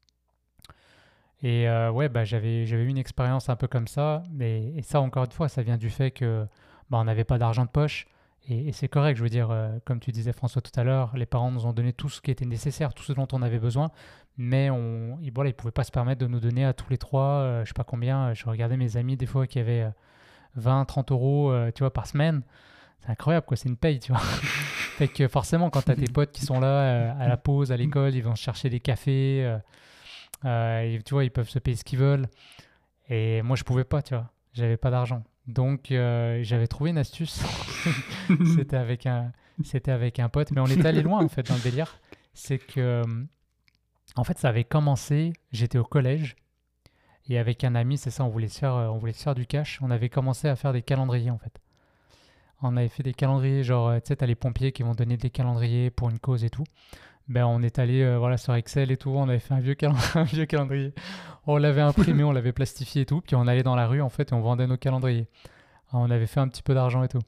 Et ouais, bah, j'avais eu une expérience un peu comme ça. Et ça, encore une fois, ça vient du fait que bah, on n'avait pas d'argent de poche. Et c'est correct, je veux dire, comme tu disais François tout à l'heure, les parents nous ont donné tout ce qui était nécessaire, tout ce dont on avait besoin, mais ils ne pouvaient pas se permettre de nous donner à tous les trois, je ne sais pas combien, je regardais mes amis des fois qui avaient 20, 30 euros tu vois, par semaine, c'est incroyable, quoi, c'est une paye, tu vois. Fait que forcément, quand tu as tes potes qui sont là à la pause, à l'école, ils vont chercher des cafés, et, tu vois, ils peuvent se payer ce qu'ils veulent, et moi je pouvais pas, tu vois, j'avais pas d'argent. Donc j'avais trouvé une astuce. C'était avec un pote, mais on est allé loin en fait dans le délire. C'est que en fait ça avait commencé, j'étais au collège et avec un ami, c'est ça, on voulait se faire du cash. On avait commencé à faire des calendriers en fait. On avait fait des calendriers, genre tu sais, t'as les pompiers qui vont donner des calendriers pour une cause et tout. Ben, on est allé voilà, sur Excel et tout, on avait fait un vieux calendrier. On l'avait imprimé, on l'avait plastifié et tout, puis on allait dans la rue en fait et on vendait nos calendriers. On avait fait un petit peu d'argent et tout.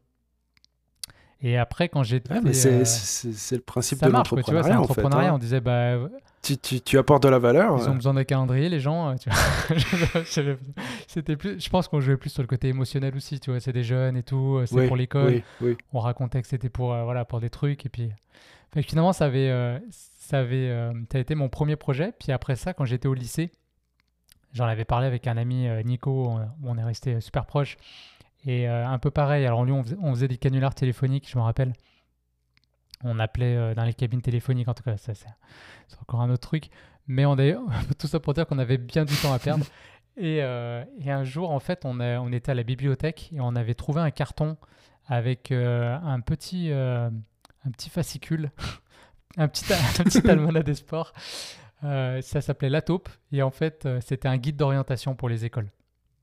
Et après, quand j'étais...
Ouais, mais c'est le principe de
l'entrepreneuriat. Tu vois, c'est l'entrepreneuriat. En fait, hein. On disait, bah...
Tu apportes de la valeur.
Ils ont besoin d'un calendrier, les gens. Tu vois. C'était plus... Je pense qu'on jouait plus sur le côté émotionnel aussi. Tu vois, c'est des jeunes et tout. C'est pour l'école.
Oui.
On racontait que c'était pour, pour des trucs. Et puis... Fait que finalement, ça a été mon premier projet. Puis après ça, quand j'étais au lycée, j'en avais parlé avec un ami, Nico. On est resté super proches. Et un peu pareil, alors lui, on faisait des canulars téléphoniques, je me rappelle. On appelait dans les cabines téléphoniques, en tout cas, c'est encore un autre truc. Mais tout ça pour dire qu'on avait bien du temps à perdre. Et un jour, en fait, on était à la bibliothèque et on avait trouvé un carton avec un petit fascicule, un petit almanach des sports. Ça s'appelait La Taupe. Et en fait, c'était un guide d'orientation pour les écoles.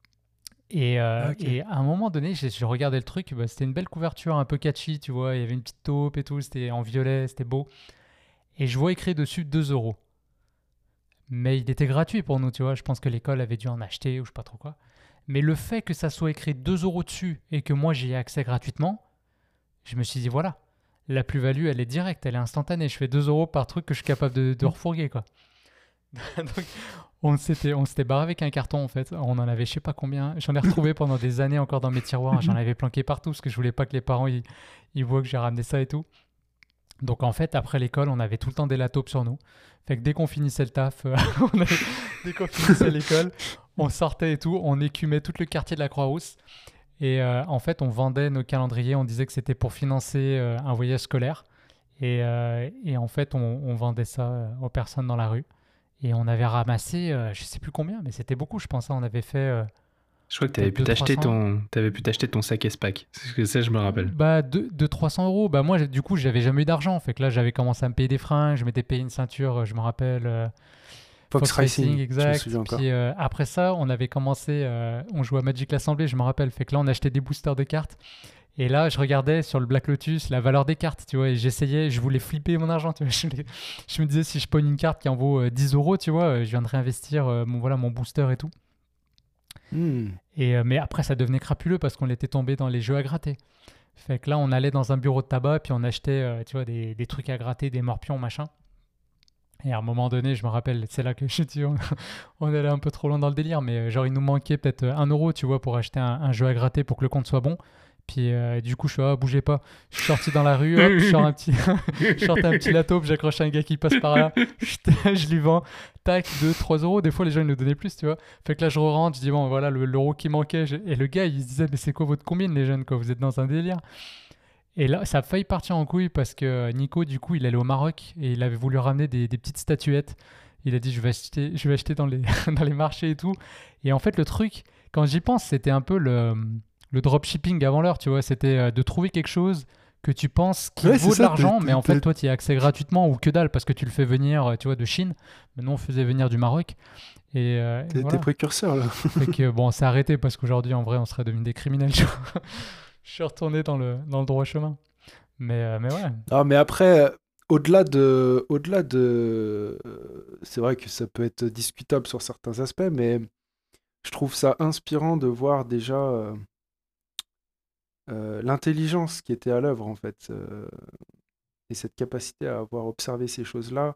Et à un moment donné, je regardais le truc, bah, c'était une belle couverture un peu catchy, tu vois, il y avait une petite taupe et tout, c'était en violet, c'était beau. Et je vois écrit dessus 2 €. Mais il était gratuit pour nous, tu vois, je pense que l'école avait dû en acheter ou je sais pas trop quoi. Mais le fait que ça soit écrit 2 € dessus et que moi j'y ai accès gratuitement, je me suis dit voilà, la plus-value elle est directe, elle est instantanée, je fais 2 € par truc que je suis capable de refourguer, quoi. Donc On s'était barré avec un carton en fait. On en avait je sais pas combien. J'en ai retrouvé pendant des années encore dans mes tiroirs. J'en avais planqué partout parce que je voulais pas que les parents ils voient que j'ai ramené ça et tout. Donc en fait, après l'école, on avait tout le temps des laptops sur nous. Fait que dès qu'on finissait le taf, dès qu'on finissait l'école, on sortait et tout, on écumait tout le quartier de la Croix-Rousse. Et en fait, on vendait nos calendriers, on disait que c'était pour financer un voyage scolaire. Et en fait, on vendait ça aux personnes dans la rue. Et on avait ramassé, je sais plus combien, mais c'était beaucoup, je pense. On avait fait
Je crois que tu avais pu t'acheter ton sac Espac. C'est ce que ça, je me rappelle.
bah, de 300 euros. Bah, moi, du coup, j'avais jamais eu d'argent. Fait que là, j'avais commencé à me payer des fringues. Je m'étais payé une ceinture, je me rappelle.
Fox Racing,
exact.
je me souviens encore.
Puis après ça, on avait commencé, on jouait à Magic l'Assemblée, je me rappelle. Fait que là, on achetait des boosters de cartes. Et là, je regardais sur le Black Lotus la valeur des cartes, tu vois, et j'essayais, je voulais flipper mon argent, tu vois. Je me disais, si je pogne une carte qui en vaut 10 euros, tu vois, je viens de réinvestir mon booster et tout. Mais après, ça devenait crapuleux parce qu'on était tombé dans les jeux à gratter. Fait que là, on allait dans un bureau de tabac, puis on achetait, tu vois, des trucs à gratter, des morpions, machin. Et à un moment donné, je me rappelle, c'est là que je dis, on allait un peu trop loin dans le délire, mais genre, il nous manquait peut-être 1 euro, tu vois, pour acheter un jeu à gratter pour que le compte soit bon. Puis du coup, je suis bougez pas. Je suis sorti dans la rue, hop, je sortais un petit laptop, j'accroche un gars qui passe par là, je lui vends, tac, 2, 3 euros. Des fois, les gens ils nous donnaient plus, tu vois. Fait que là, je rentre, je dis bon, voilà, l'euro qui manquait. Et le gars, il se disait, mais c'est quoi votre combine, les jeunes, quoi? Vous êtes dans un délire. Et là, ça a failli partir en couille parce que Nico, du coup, il allait au Maroc et il avait voulu ramener des petites statuettes. Il a dit, je vais acheter dans dans les marchés et tout. Et en fait, le truc, quand j'y pense, c'était un peu le dropshipping avant l'heure, tu vois. C'était de trouver quelque chose que tu penses qui vaut de l'argent, mais en fait, toi, tu y as accès gratuitement ou que dalle parce que tu le fais venir, tu vois, de Chine. Mais nous, on faisait venir du Maroc. Et
t'es précurseur, là.
Fait que bon, c'est arrêté parce qu'aujourd'hui, en vrai, on serait devenus des criminels. Je suis retourné dans le droit chemin. Mais ouais.
Ah, mais après, au-delà de... C'est vrai que ça peut être discutable sur certains aspects, mais je trouve ça inspirant de voir déjà l'intelligence qui était à l'œuvre, en fait. Et cette capacité à avoir observé ces choses-là,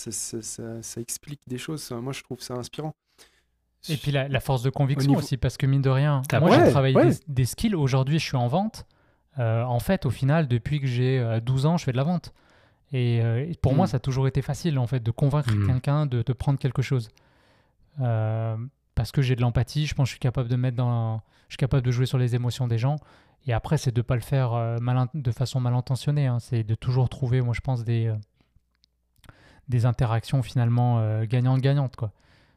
ça explique des choses. Moi, je trouve ça inspirant.
Et puis la force de conviction aussi, parce que mine de rien, moi j'ai travaillé des skills. Aujourd'hui, je suis en vente. En fait, au final, depuis que j'ai 12 ans, je fais de la vente. Et pour moi, ça a toujours été facile, en fait, de convaincre quelqu'un de prendre quelque chose. Parce que j'ai de l'empathie, je pense que je suis capable je suis capable de jouer sur les émotions des gens. Et après, c'est de ne pas le faire de façon mal intentionnée. Hein. C'est de toujours trouver, moi, je pense, des interactions finalement gagnantes-gagnantes, quoi.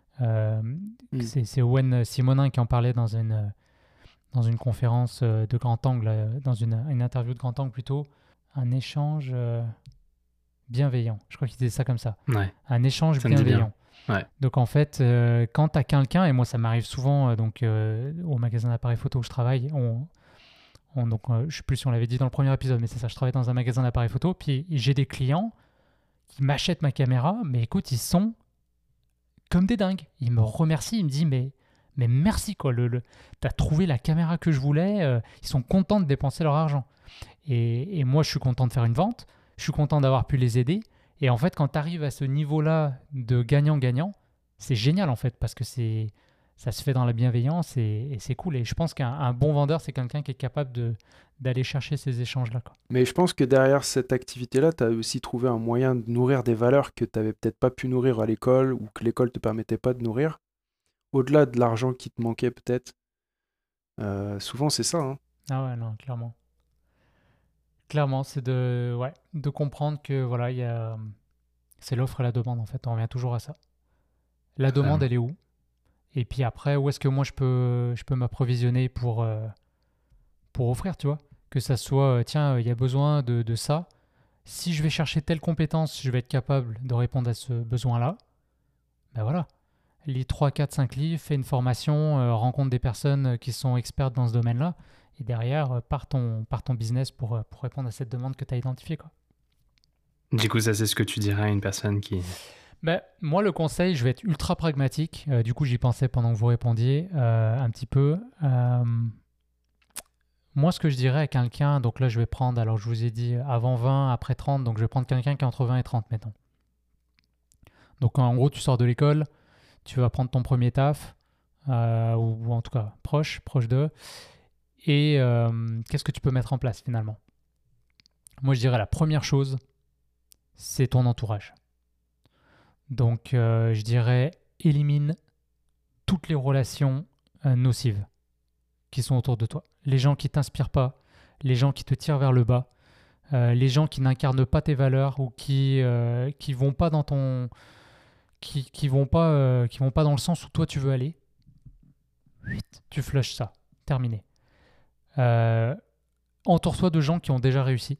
C'est Owen Simonin qui en parlait dans une conférence de grand angle, dans une interview de grand angle plutôt, un échange bienveillant. Je crois qu'il disait ça comme ça.
Ouais.
Un échange bienveillant.
Ouais.
Donc en fait, quand tu as quelqu'un, et moi ça m'arrive souvent au magasin d'appareils photo où je travaille, je sais plus si on l'avait dit dans le premier épisode, mais c'est ça, je travaille dans un magasin d'appareils photo, puis j'ai des clients qui m'achètent ma caméra, mais écoute, ils sont comme des dingues. Ils me remercient, ils me disent mais merci quoi, t'as trouvé la caméra que je voulais, ils sont contents de dépenser leur argent. Et moi je suis content de faire une vente, je suis content d'avoir pu les aider. Et en fait quand tu arrives à ce niveau-là de gagnant-gagnant, c'est génial en fait parce que ça se fait dans la bienveillance et c'est cool. Et je pense qu'un bon vendeur c'est quelqu'un qui est capable d'aller chercher ces échanges-là, quoi.
Mais je pense que derrière cette activité-là, tu as aussi trouvé un moyen de nourrir des valeurs que tu n'avais peut-être pas pu nourrir à l'école ou que l'école ne te permettait pas de nourrir. Au-delà de l'argent qui te manquait peut-être. Souvent, c'est ça. Hein.
Ah ouais, non, clairement. Clairement, c'est de comprendre que voilà, c'est l'offre et la demande, en fait. On revient toujours à ça. La demande, elle est où? Et puis après, où est-ce que moi, je peux m'approvisionner pour offrir, tu vois? Que ça soit, tiens, il y a besoin de ça. Si je vais chercher telle compétence, je vais être capable de répondre à ce besoin-là. Ben voilà. Lis 3, 4, 5 livres, fais une formation, rencontre des personnes qui sont expertes dans ce domaine-là. Et derrière, pars ton business pour répondre à cette demande que tu as identifiée, quoi.
Du coup, ça, c'est ce que tu dirais à une personne qui...
Moi, le conseil, je vais être ultra pragmatique. Du coup, j'y pensais pendant que vous répondiez un petit peu. Moi, ce que je dirais à quelqu'un, donc là, je vais prendre, alors je vous ai dit avant 20, après 30, donc je vais prendre quelqu'un qui est entre 20 et 30 maintenant. Donc en gros, tu sors de l'école, tu vas prendre ton premier taf, ou en tout cas proche d'eux, et qu'est-ce que tu peux mettre en place finalement? Moi, je dirais la première chose, c'est ton entourage. Donc, je dirais, élimine toutes les relations nocives qui sont autour de toi. Les gens qui t'inspirent pas, les gens qui te tirent vers le bas, les gens qui n'incarnent pas tes valeurs ou qui vont pas dans ton qui vont pas dans le sens où toi tu veux aller. Tu flushes ça. Terminé. Entoure-toi de gens qui ont déjà réussi.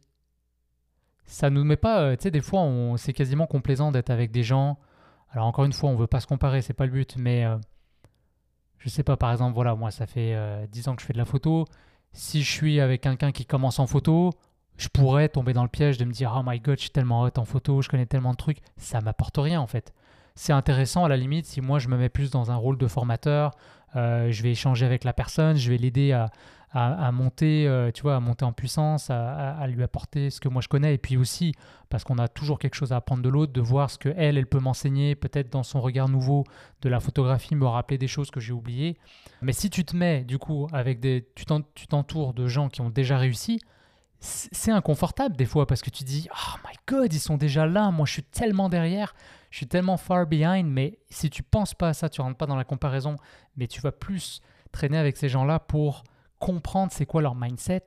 Ça nous met pas, tu sais, des fois, c'est quasiment complaisant d'être avec des gens. Alors, encore une fois, on veut pas se comparer, c'est pas le but, mais je sais pas, par exemple, voilà, moi, ça fait 10 ans que je fais de la photo. Si je suis avec quelqu'un qui commence en photo, je pourrais tomber dans le piège de me dire, oh my god, je suis tellement hot en photo, je connais tellement de trucs. Ça m'apporte rien, en fait. C'est intéressant, à la limite, si moi, je me mets plus dans un rôle de formateur, je vais échanger avec la personne, je vais l'aider à monter, tu vois, à monter en puissance, à lui apporter ce que moi je connais. Et puis aussi, parce qu'on a toujours quelque chose à apprendre de l'autre, de voir ce qu'elle, elle peut m'enseigner, peut-être dans son regard nouveau de la photographie, me rappeler des choses que j'ai oubliées. Mais si tu te mets, du coup, tu t'entoures de gens qui ont déjà réussi, c'est inconfortable des fois parce que tu dis, oh my god, ils sont déjà là, moi je suis tellement derrière, je suis tellement far behind. Mais si tu penses pas à ça, tu rentres pas dans la comparaison, mais tu vas plus traîner avec ces gens-là pour comprendre c'est quoi leur mindset,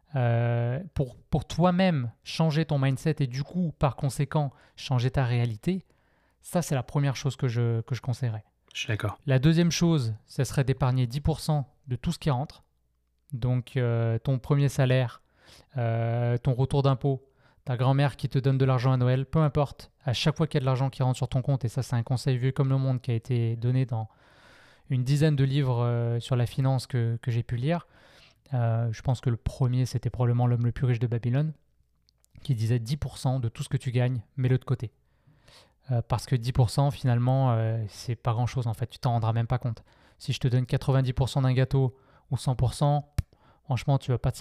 pour toi-même changer ton mindset et du coup, par conséquent, changer ta réalité. Ça, c'est la première chose que je conseillerais.
Je suis d'accord.
La deuxième chose, ce serait d'épargner 10% de tout ce qui rentre. Donc, ton premier salaire, ton retour d'impôt, ta grand-mère qui te donne de l'argent à Noël, peu importe, à chaque fois qu'il y a de l'argent qui rentre sur ton compte, et ça, c'est un conseil vieux comme le monde qui a été donné dans une dizaine de livres sur la finance que j'ai pu lire. Je pense que le premier, c'était probablement L'homme le plus riche de Babylone, qui disait 10% de tout ce que tu gagnes, mets-le de côté. Parce que 10%, finalement, c'est pas grand-chose en fait, tu t'en rendras même pas compte. Si je te donne 90% d'un gâteau ou 100%, franchement, tu vas pas te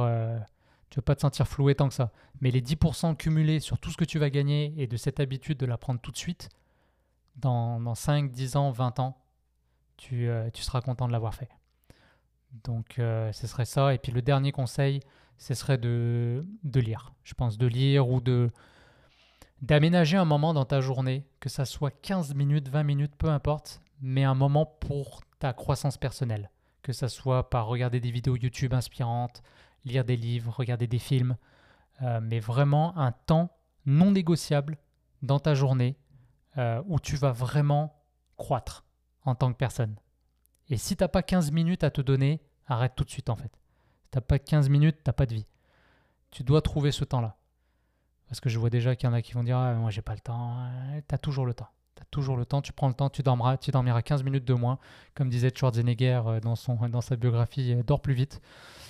sentir floué tant que ça. Mais les 10% cumulés sur tout ce que tu vas gagner et de cette habitude de la prendre tout de suite, dans 5, 10 ans, 20 ans, tu seras content de l'avoir fait. Donc, ce serait ça. Et puis, le dernier conseil, ce serait de lire. Je pense de lire ou d'aménager un moment dans ta journée, que ça soit 15 minutes, 20 minutes, peu importe, mais un moment pour ta croissance personnelle. Que ça soit par regarder des vidéos YouTube inspirantes, lire des livres, regarder des films, mais vraiment un temps non négociable dans ta journée où tu vas vraiment croître en tant que personne. Et si tu n'as pas 15 minutes à te donner, arrête tout de suite en fait. Si tu n'as pas 15 minutes, tu n'as pas de vie. Tu dois trouver ce temps-là. Parce que je vois déjà qu'il y en a qui vont dire ah, moi j'ai pas le temps. Tu as toujours le temps. Tu as toujours le temps, tu prends le temps, tu dormiras 15 minutes de moins. Comme disait Schwarzenegger dans sa biographie, dors plus vite.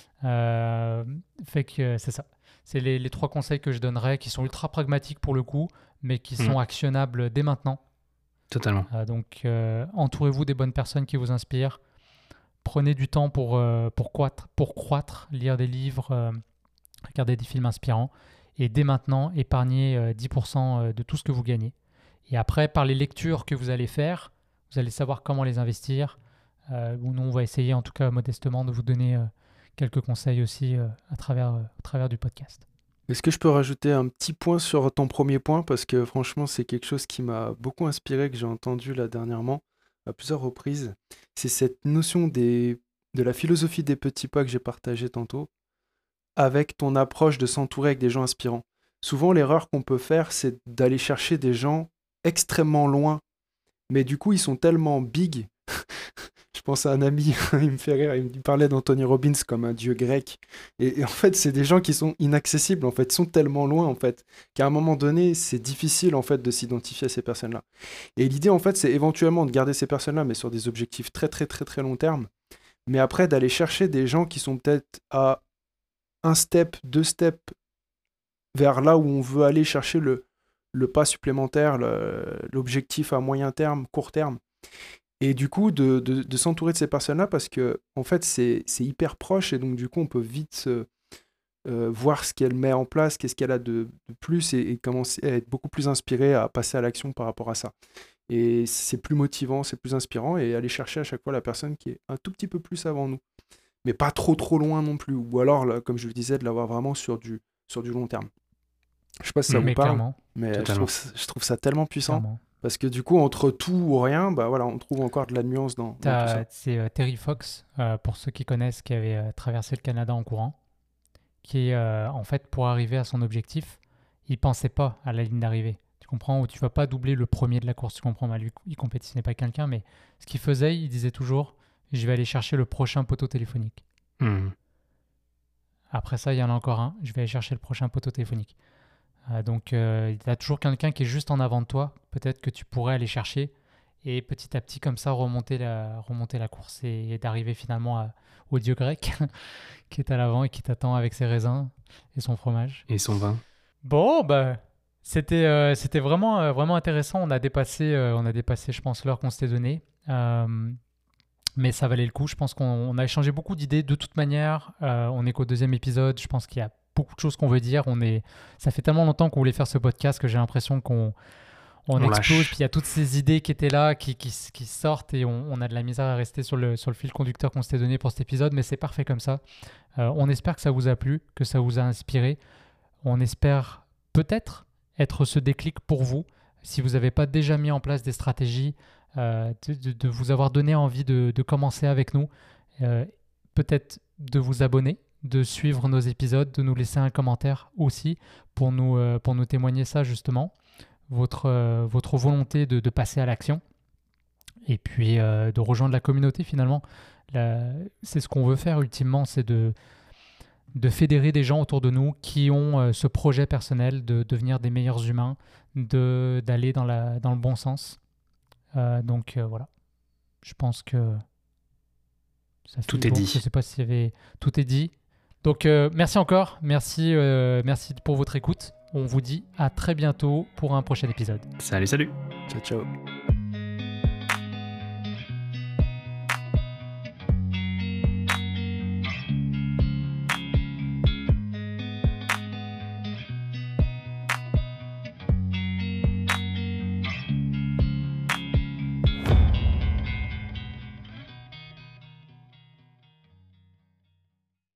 Fait que c'est ça. C'est les 3 conseils que je donnerais qui sont ultra pragmatiques pour le coup, mais qui sont actionnables dès maintenant.
Totalement.
Donc, entourez-vous des bonnes personnes qui vous inspirent. Prenez du temps pour croître, lire des livres, regarder des films inspirants. Et dès maintenant, épargnez 10% de tout ce que vous gagnez. Et après, par les lectures que vous allez faire, vous allez savoir comment les investir. Nous, on va essayer, en tout cas modestement, de vous donner quelques conseils aussi à travers du podcast.
Est-ce que je peux rajouter un petit point sur ton premier point? Parce que franchement, c'est quelque chose qui m'a beaucoup inspiré, que j'ai entendu là dernièrement, à plusieurs reprises. C'est cette notion de la philosophie des petits pas que j'ai partagé tantôt, avec ton approche de s'entourer avec des gens inspirants. Souvent, l'erreur qu'on peut faire, c'est d'aller chercher des gens extrêmement loin. Mais du coup, ils sont tellement big. Je pense à un ami, il me fait rire, il me parlait d'Anthony Robbins comme un dieu grec. Et en fait, c'est des gens qui sont inaccessibles, en fait, ils sont tellement loin, en fait, qu'à un moment donné, c'est difficile, en fait, de s'identifier à ces personnes-là. Et l'idée, en fait, c'est éventuellement de garder ces personnes-là, mais sur des objectifs très, très, très, très long terme. Mais après, d'aller chercher des gens qui sont peut-être à 1 step, 2 steps vers là où on veut aller chercher le pas supplémentaire, l'objectif à moyen terme, court terme. Et du coup, de s'entourer de ces personnes-là parce que, en fait, c'est hyper proche et donc, du coup, on peut vite voir ce qu'elle met en place, qu'est-ce qu'elle a de plus et commencer à être beaucoup plus inspiré à passer à l'action par rapport à ça. Et c'est plus motivant, c'est plus inspirant, et aller chercher à chaque fois la personne qui est un tout petit peu plus avant nous. Mais pas trop loin non plus. Ou alors, là, comme je le disais, de l'avoir vraiment sur du long terme. Je sais pas si ça vous
Mais
parle,
clairement,
mais
Totalement.
je trouve ça tellement puissant.
clairement.
Parce que du coup, entre tout ou rien, bah voilà, on trouve encore de la nuance dans tout ça.
C'est Terry Fox, pour ceux qui connaissent, qui avait traversé le Canada en courant, qui, en fait, pour arriver à son objectif, il pensait pas à la ligne d'arrivée. Tu comprends? Ou tu vas pas doubler le premier de la course, tu comprends? Bah, lui, il compétitionnait pas quelqu'un, mais ce qu'il faisait, il disait toujours, je vais aller chercher le prochain poteau téléphonique. Après ça, il y en a encore un, je vais aller chercher le prochain poteau téléphonique. Donc, il y a toujours quelqu'un qui est juste en avant de toi, peut-être que tu pourrais aller chercher, et petit à petit, comme ça, remonter la course et d'arriver finalement au dieu grec qui est à l'avant et qui t'attend avec ses raisins et son fromage.
Et son vin.
Bon, bah, c'était vraiment, vraiment intéressant. On a dépassé, je pense, l'heure qu'on s'était donnée. Mais ça valait le coup. Je pense qu'on a échangé beaucoup d'idées. De toute manière, on est qu'au 2e épisode. Je pense qu'il y a beaucoup de choses qu'on veut dire. Ça fait tellement longtemps qu'on voulait faire ce podcast que j'ai l'impression qu'on explose.
Lâche.
Puis il y a toutes ces idées qui étaient là, qui sortent, et on a de la misère à rester sur le fil conducteur qu'on s'était donné pour cet épisode. Mais c'est parfait comme ça. On espère que ça vous a plu, que ça vous a inspiré. On espère peut-être être ce déclic pour vous. Si vous n'avez pas déjà mis en place des stratégies, de vous avoir donné envie de commencer avec nous, peut-être de vous abonner, de suivre nos épisodes, de nous laisser un commentaire aussi pour nous témoigner ça justement, votre volonté de passer à l'action, et puis de rejoindre la communauté finalement. C'est ce qu'on veut faire ultimement, c'est de fédérer des gens autour de nous qui ont ce projet personnel de devenir des meilleurs humains, d'aller dans le bon sens. Donc voilà, je pense que ça fait
Tout est
bon.
dit.
Je ne sais pas s'il y avait... Tout est dit. Donc merci encore, merci pour votre écoute. On vous dit à très bientôt pour un prochain épisode.
Salut.
Ciao, ciao.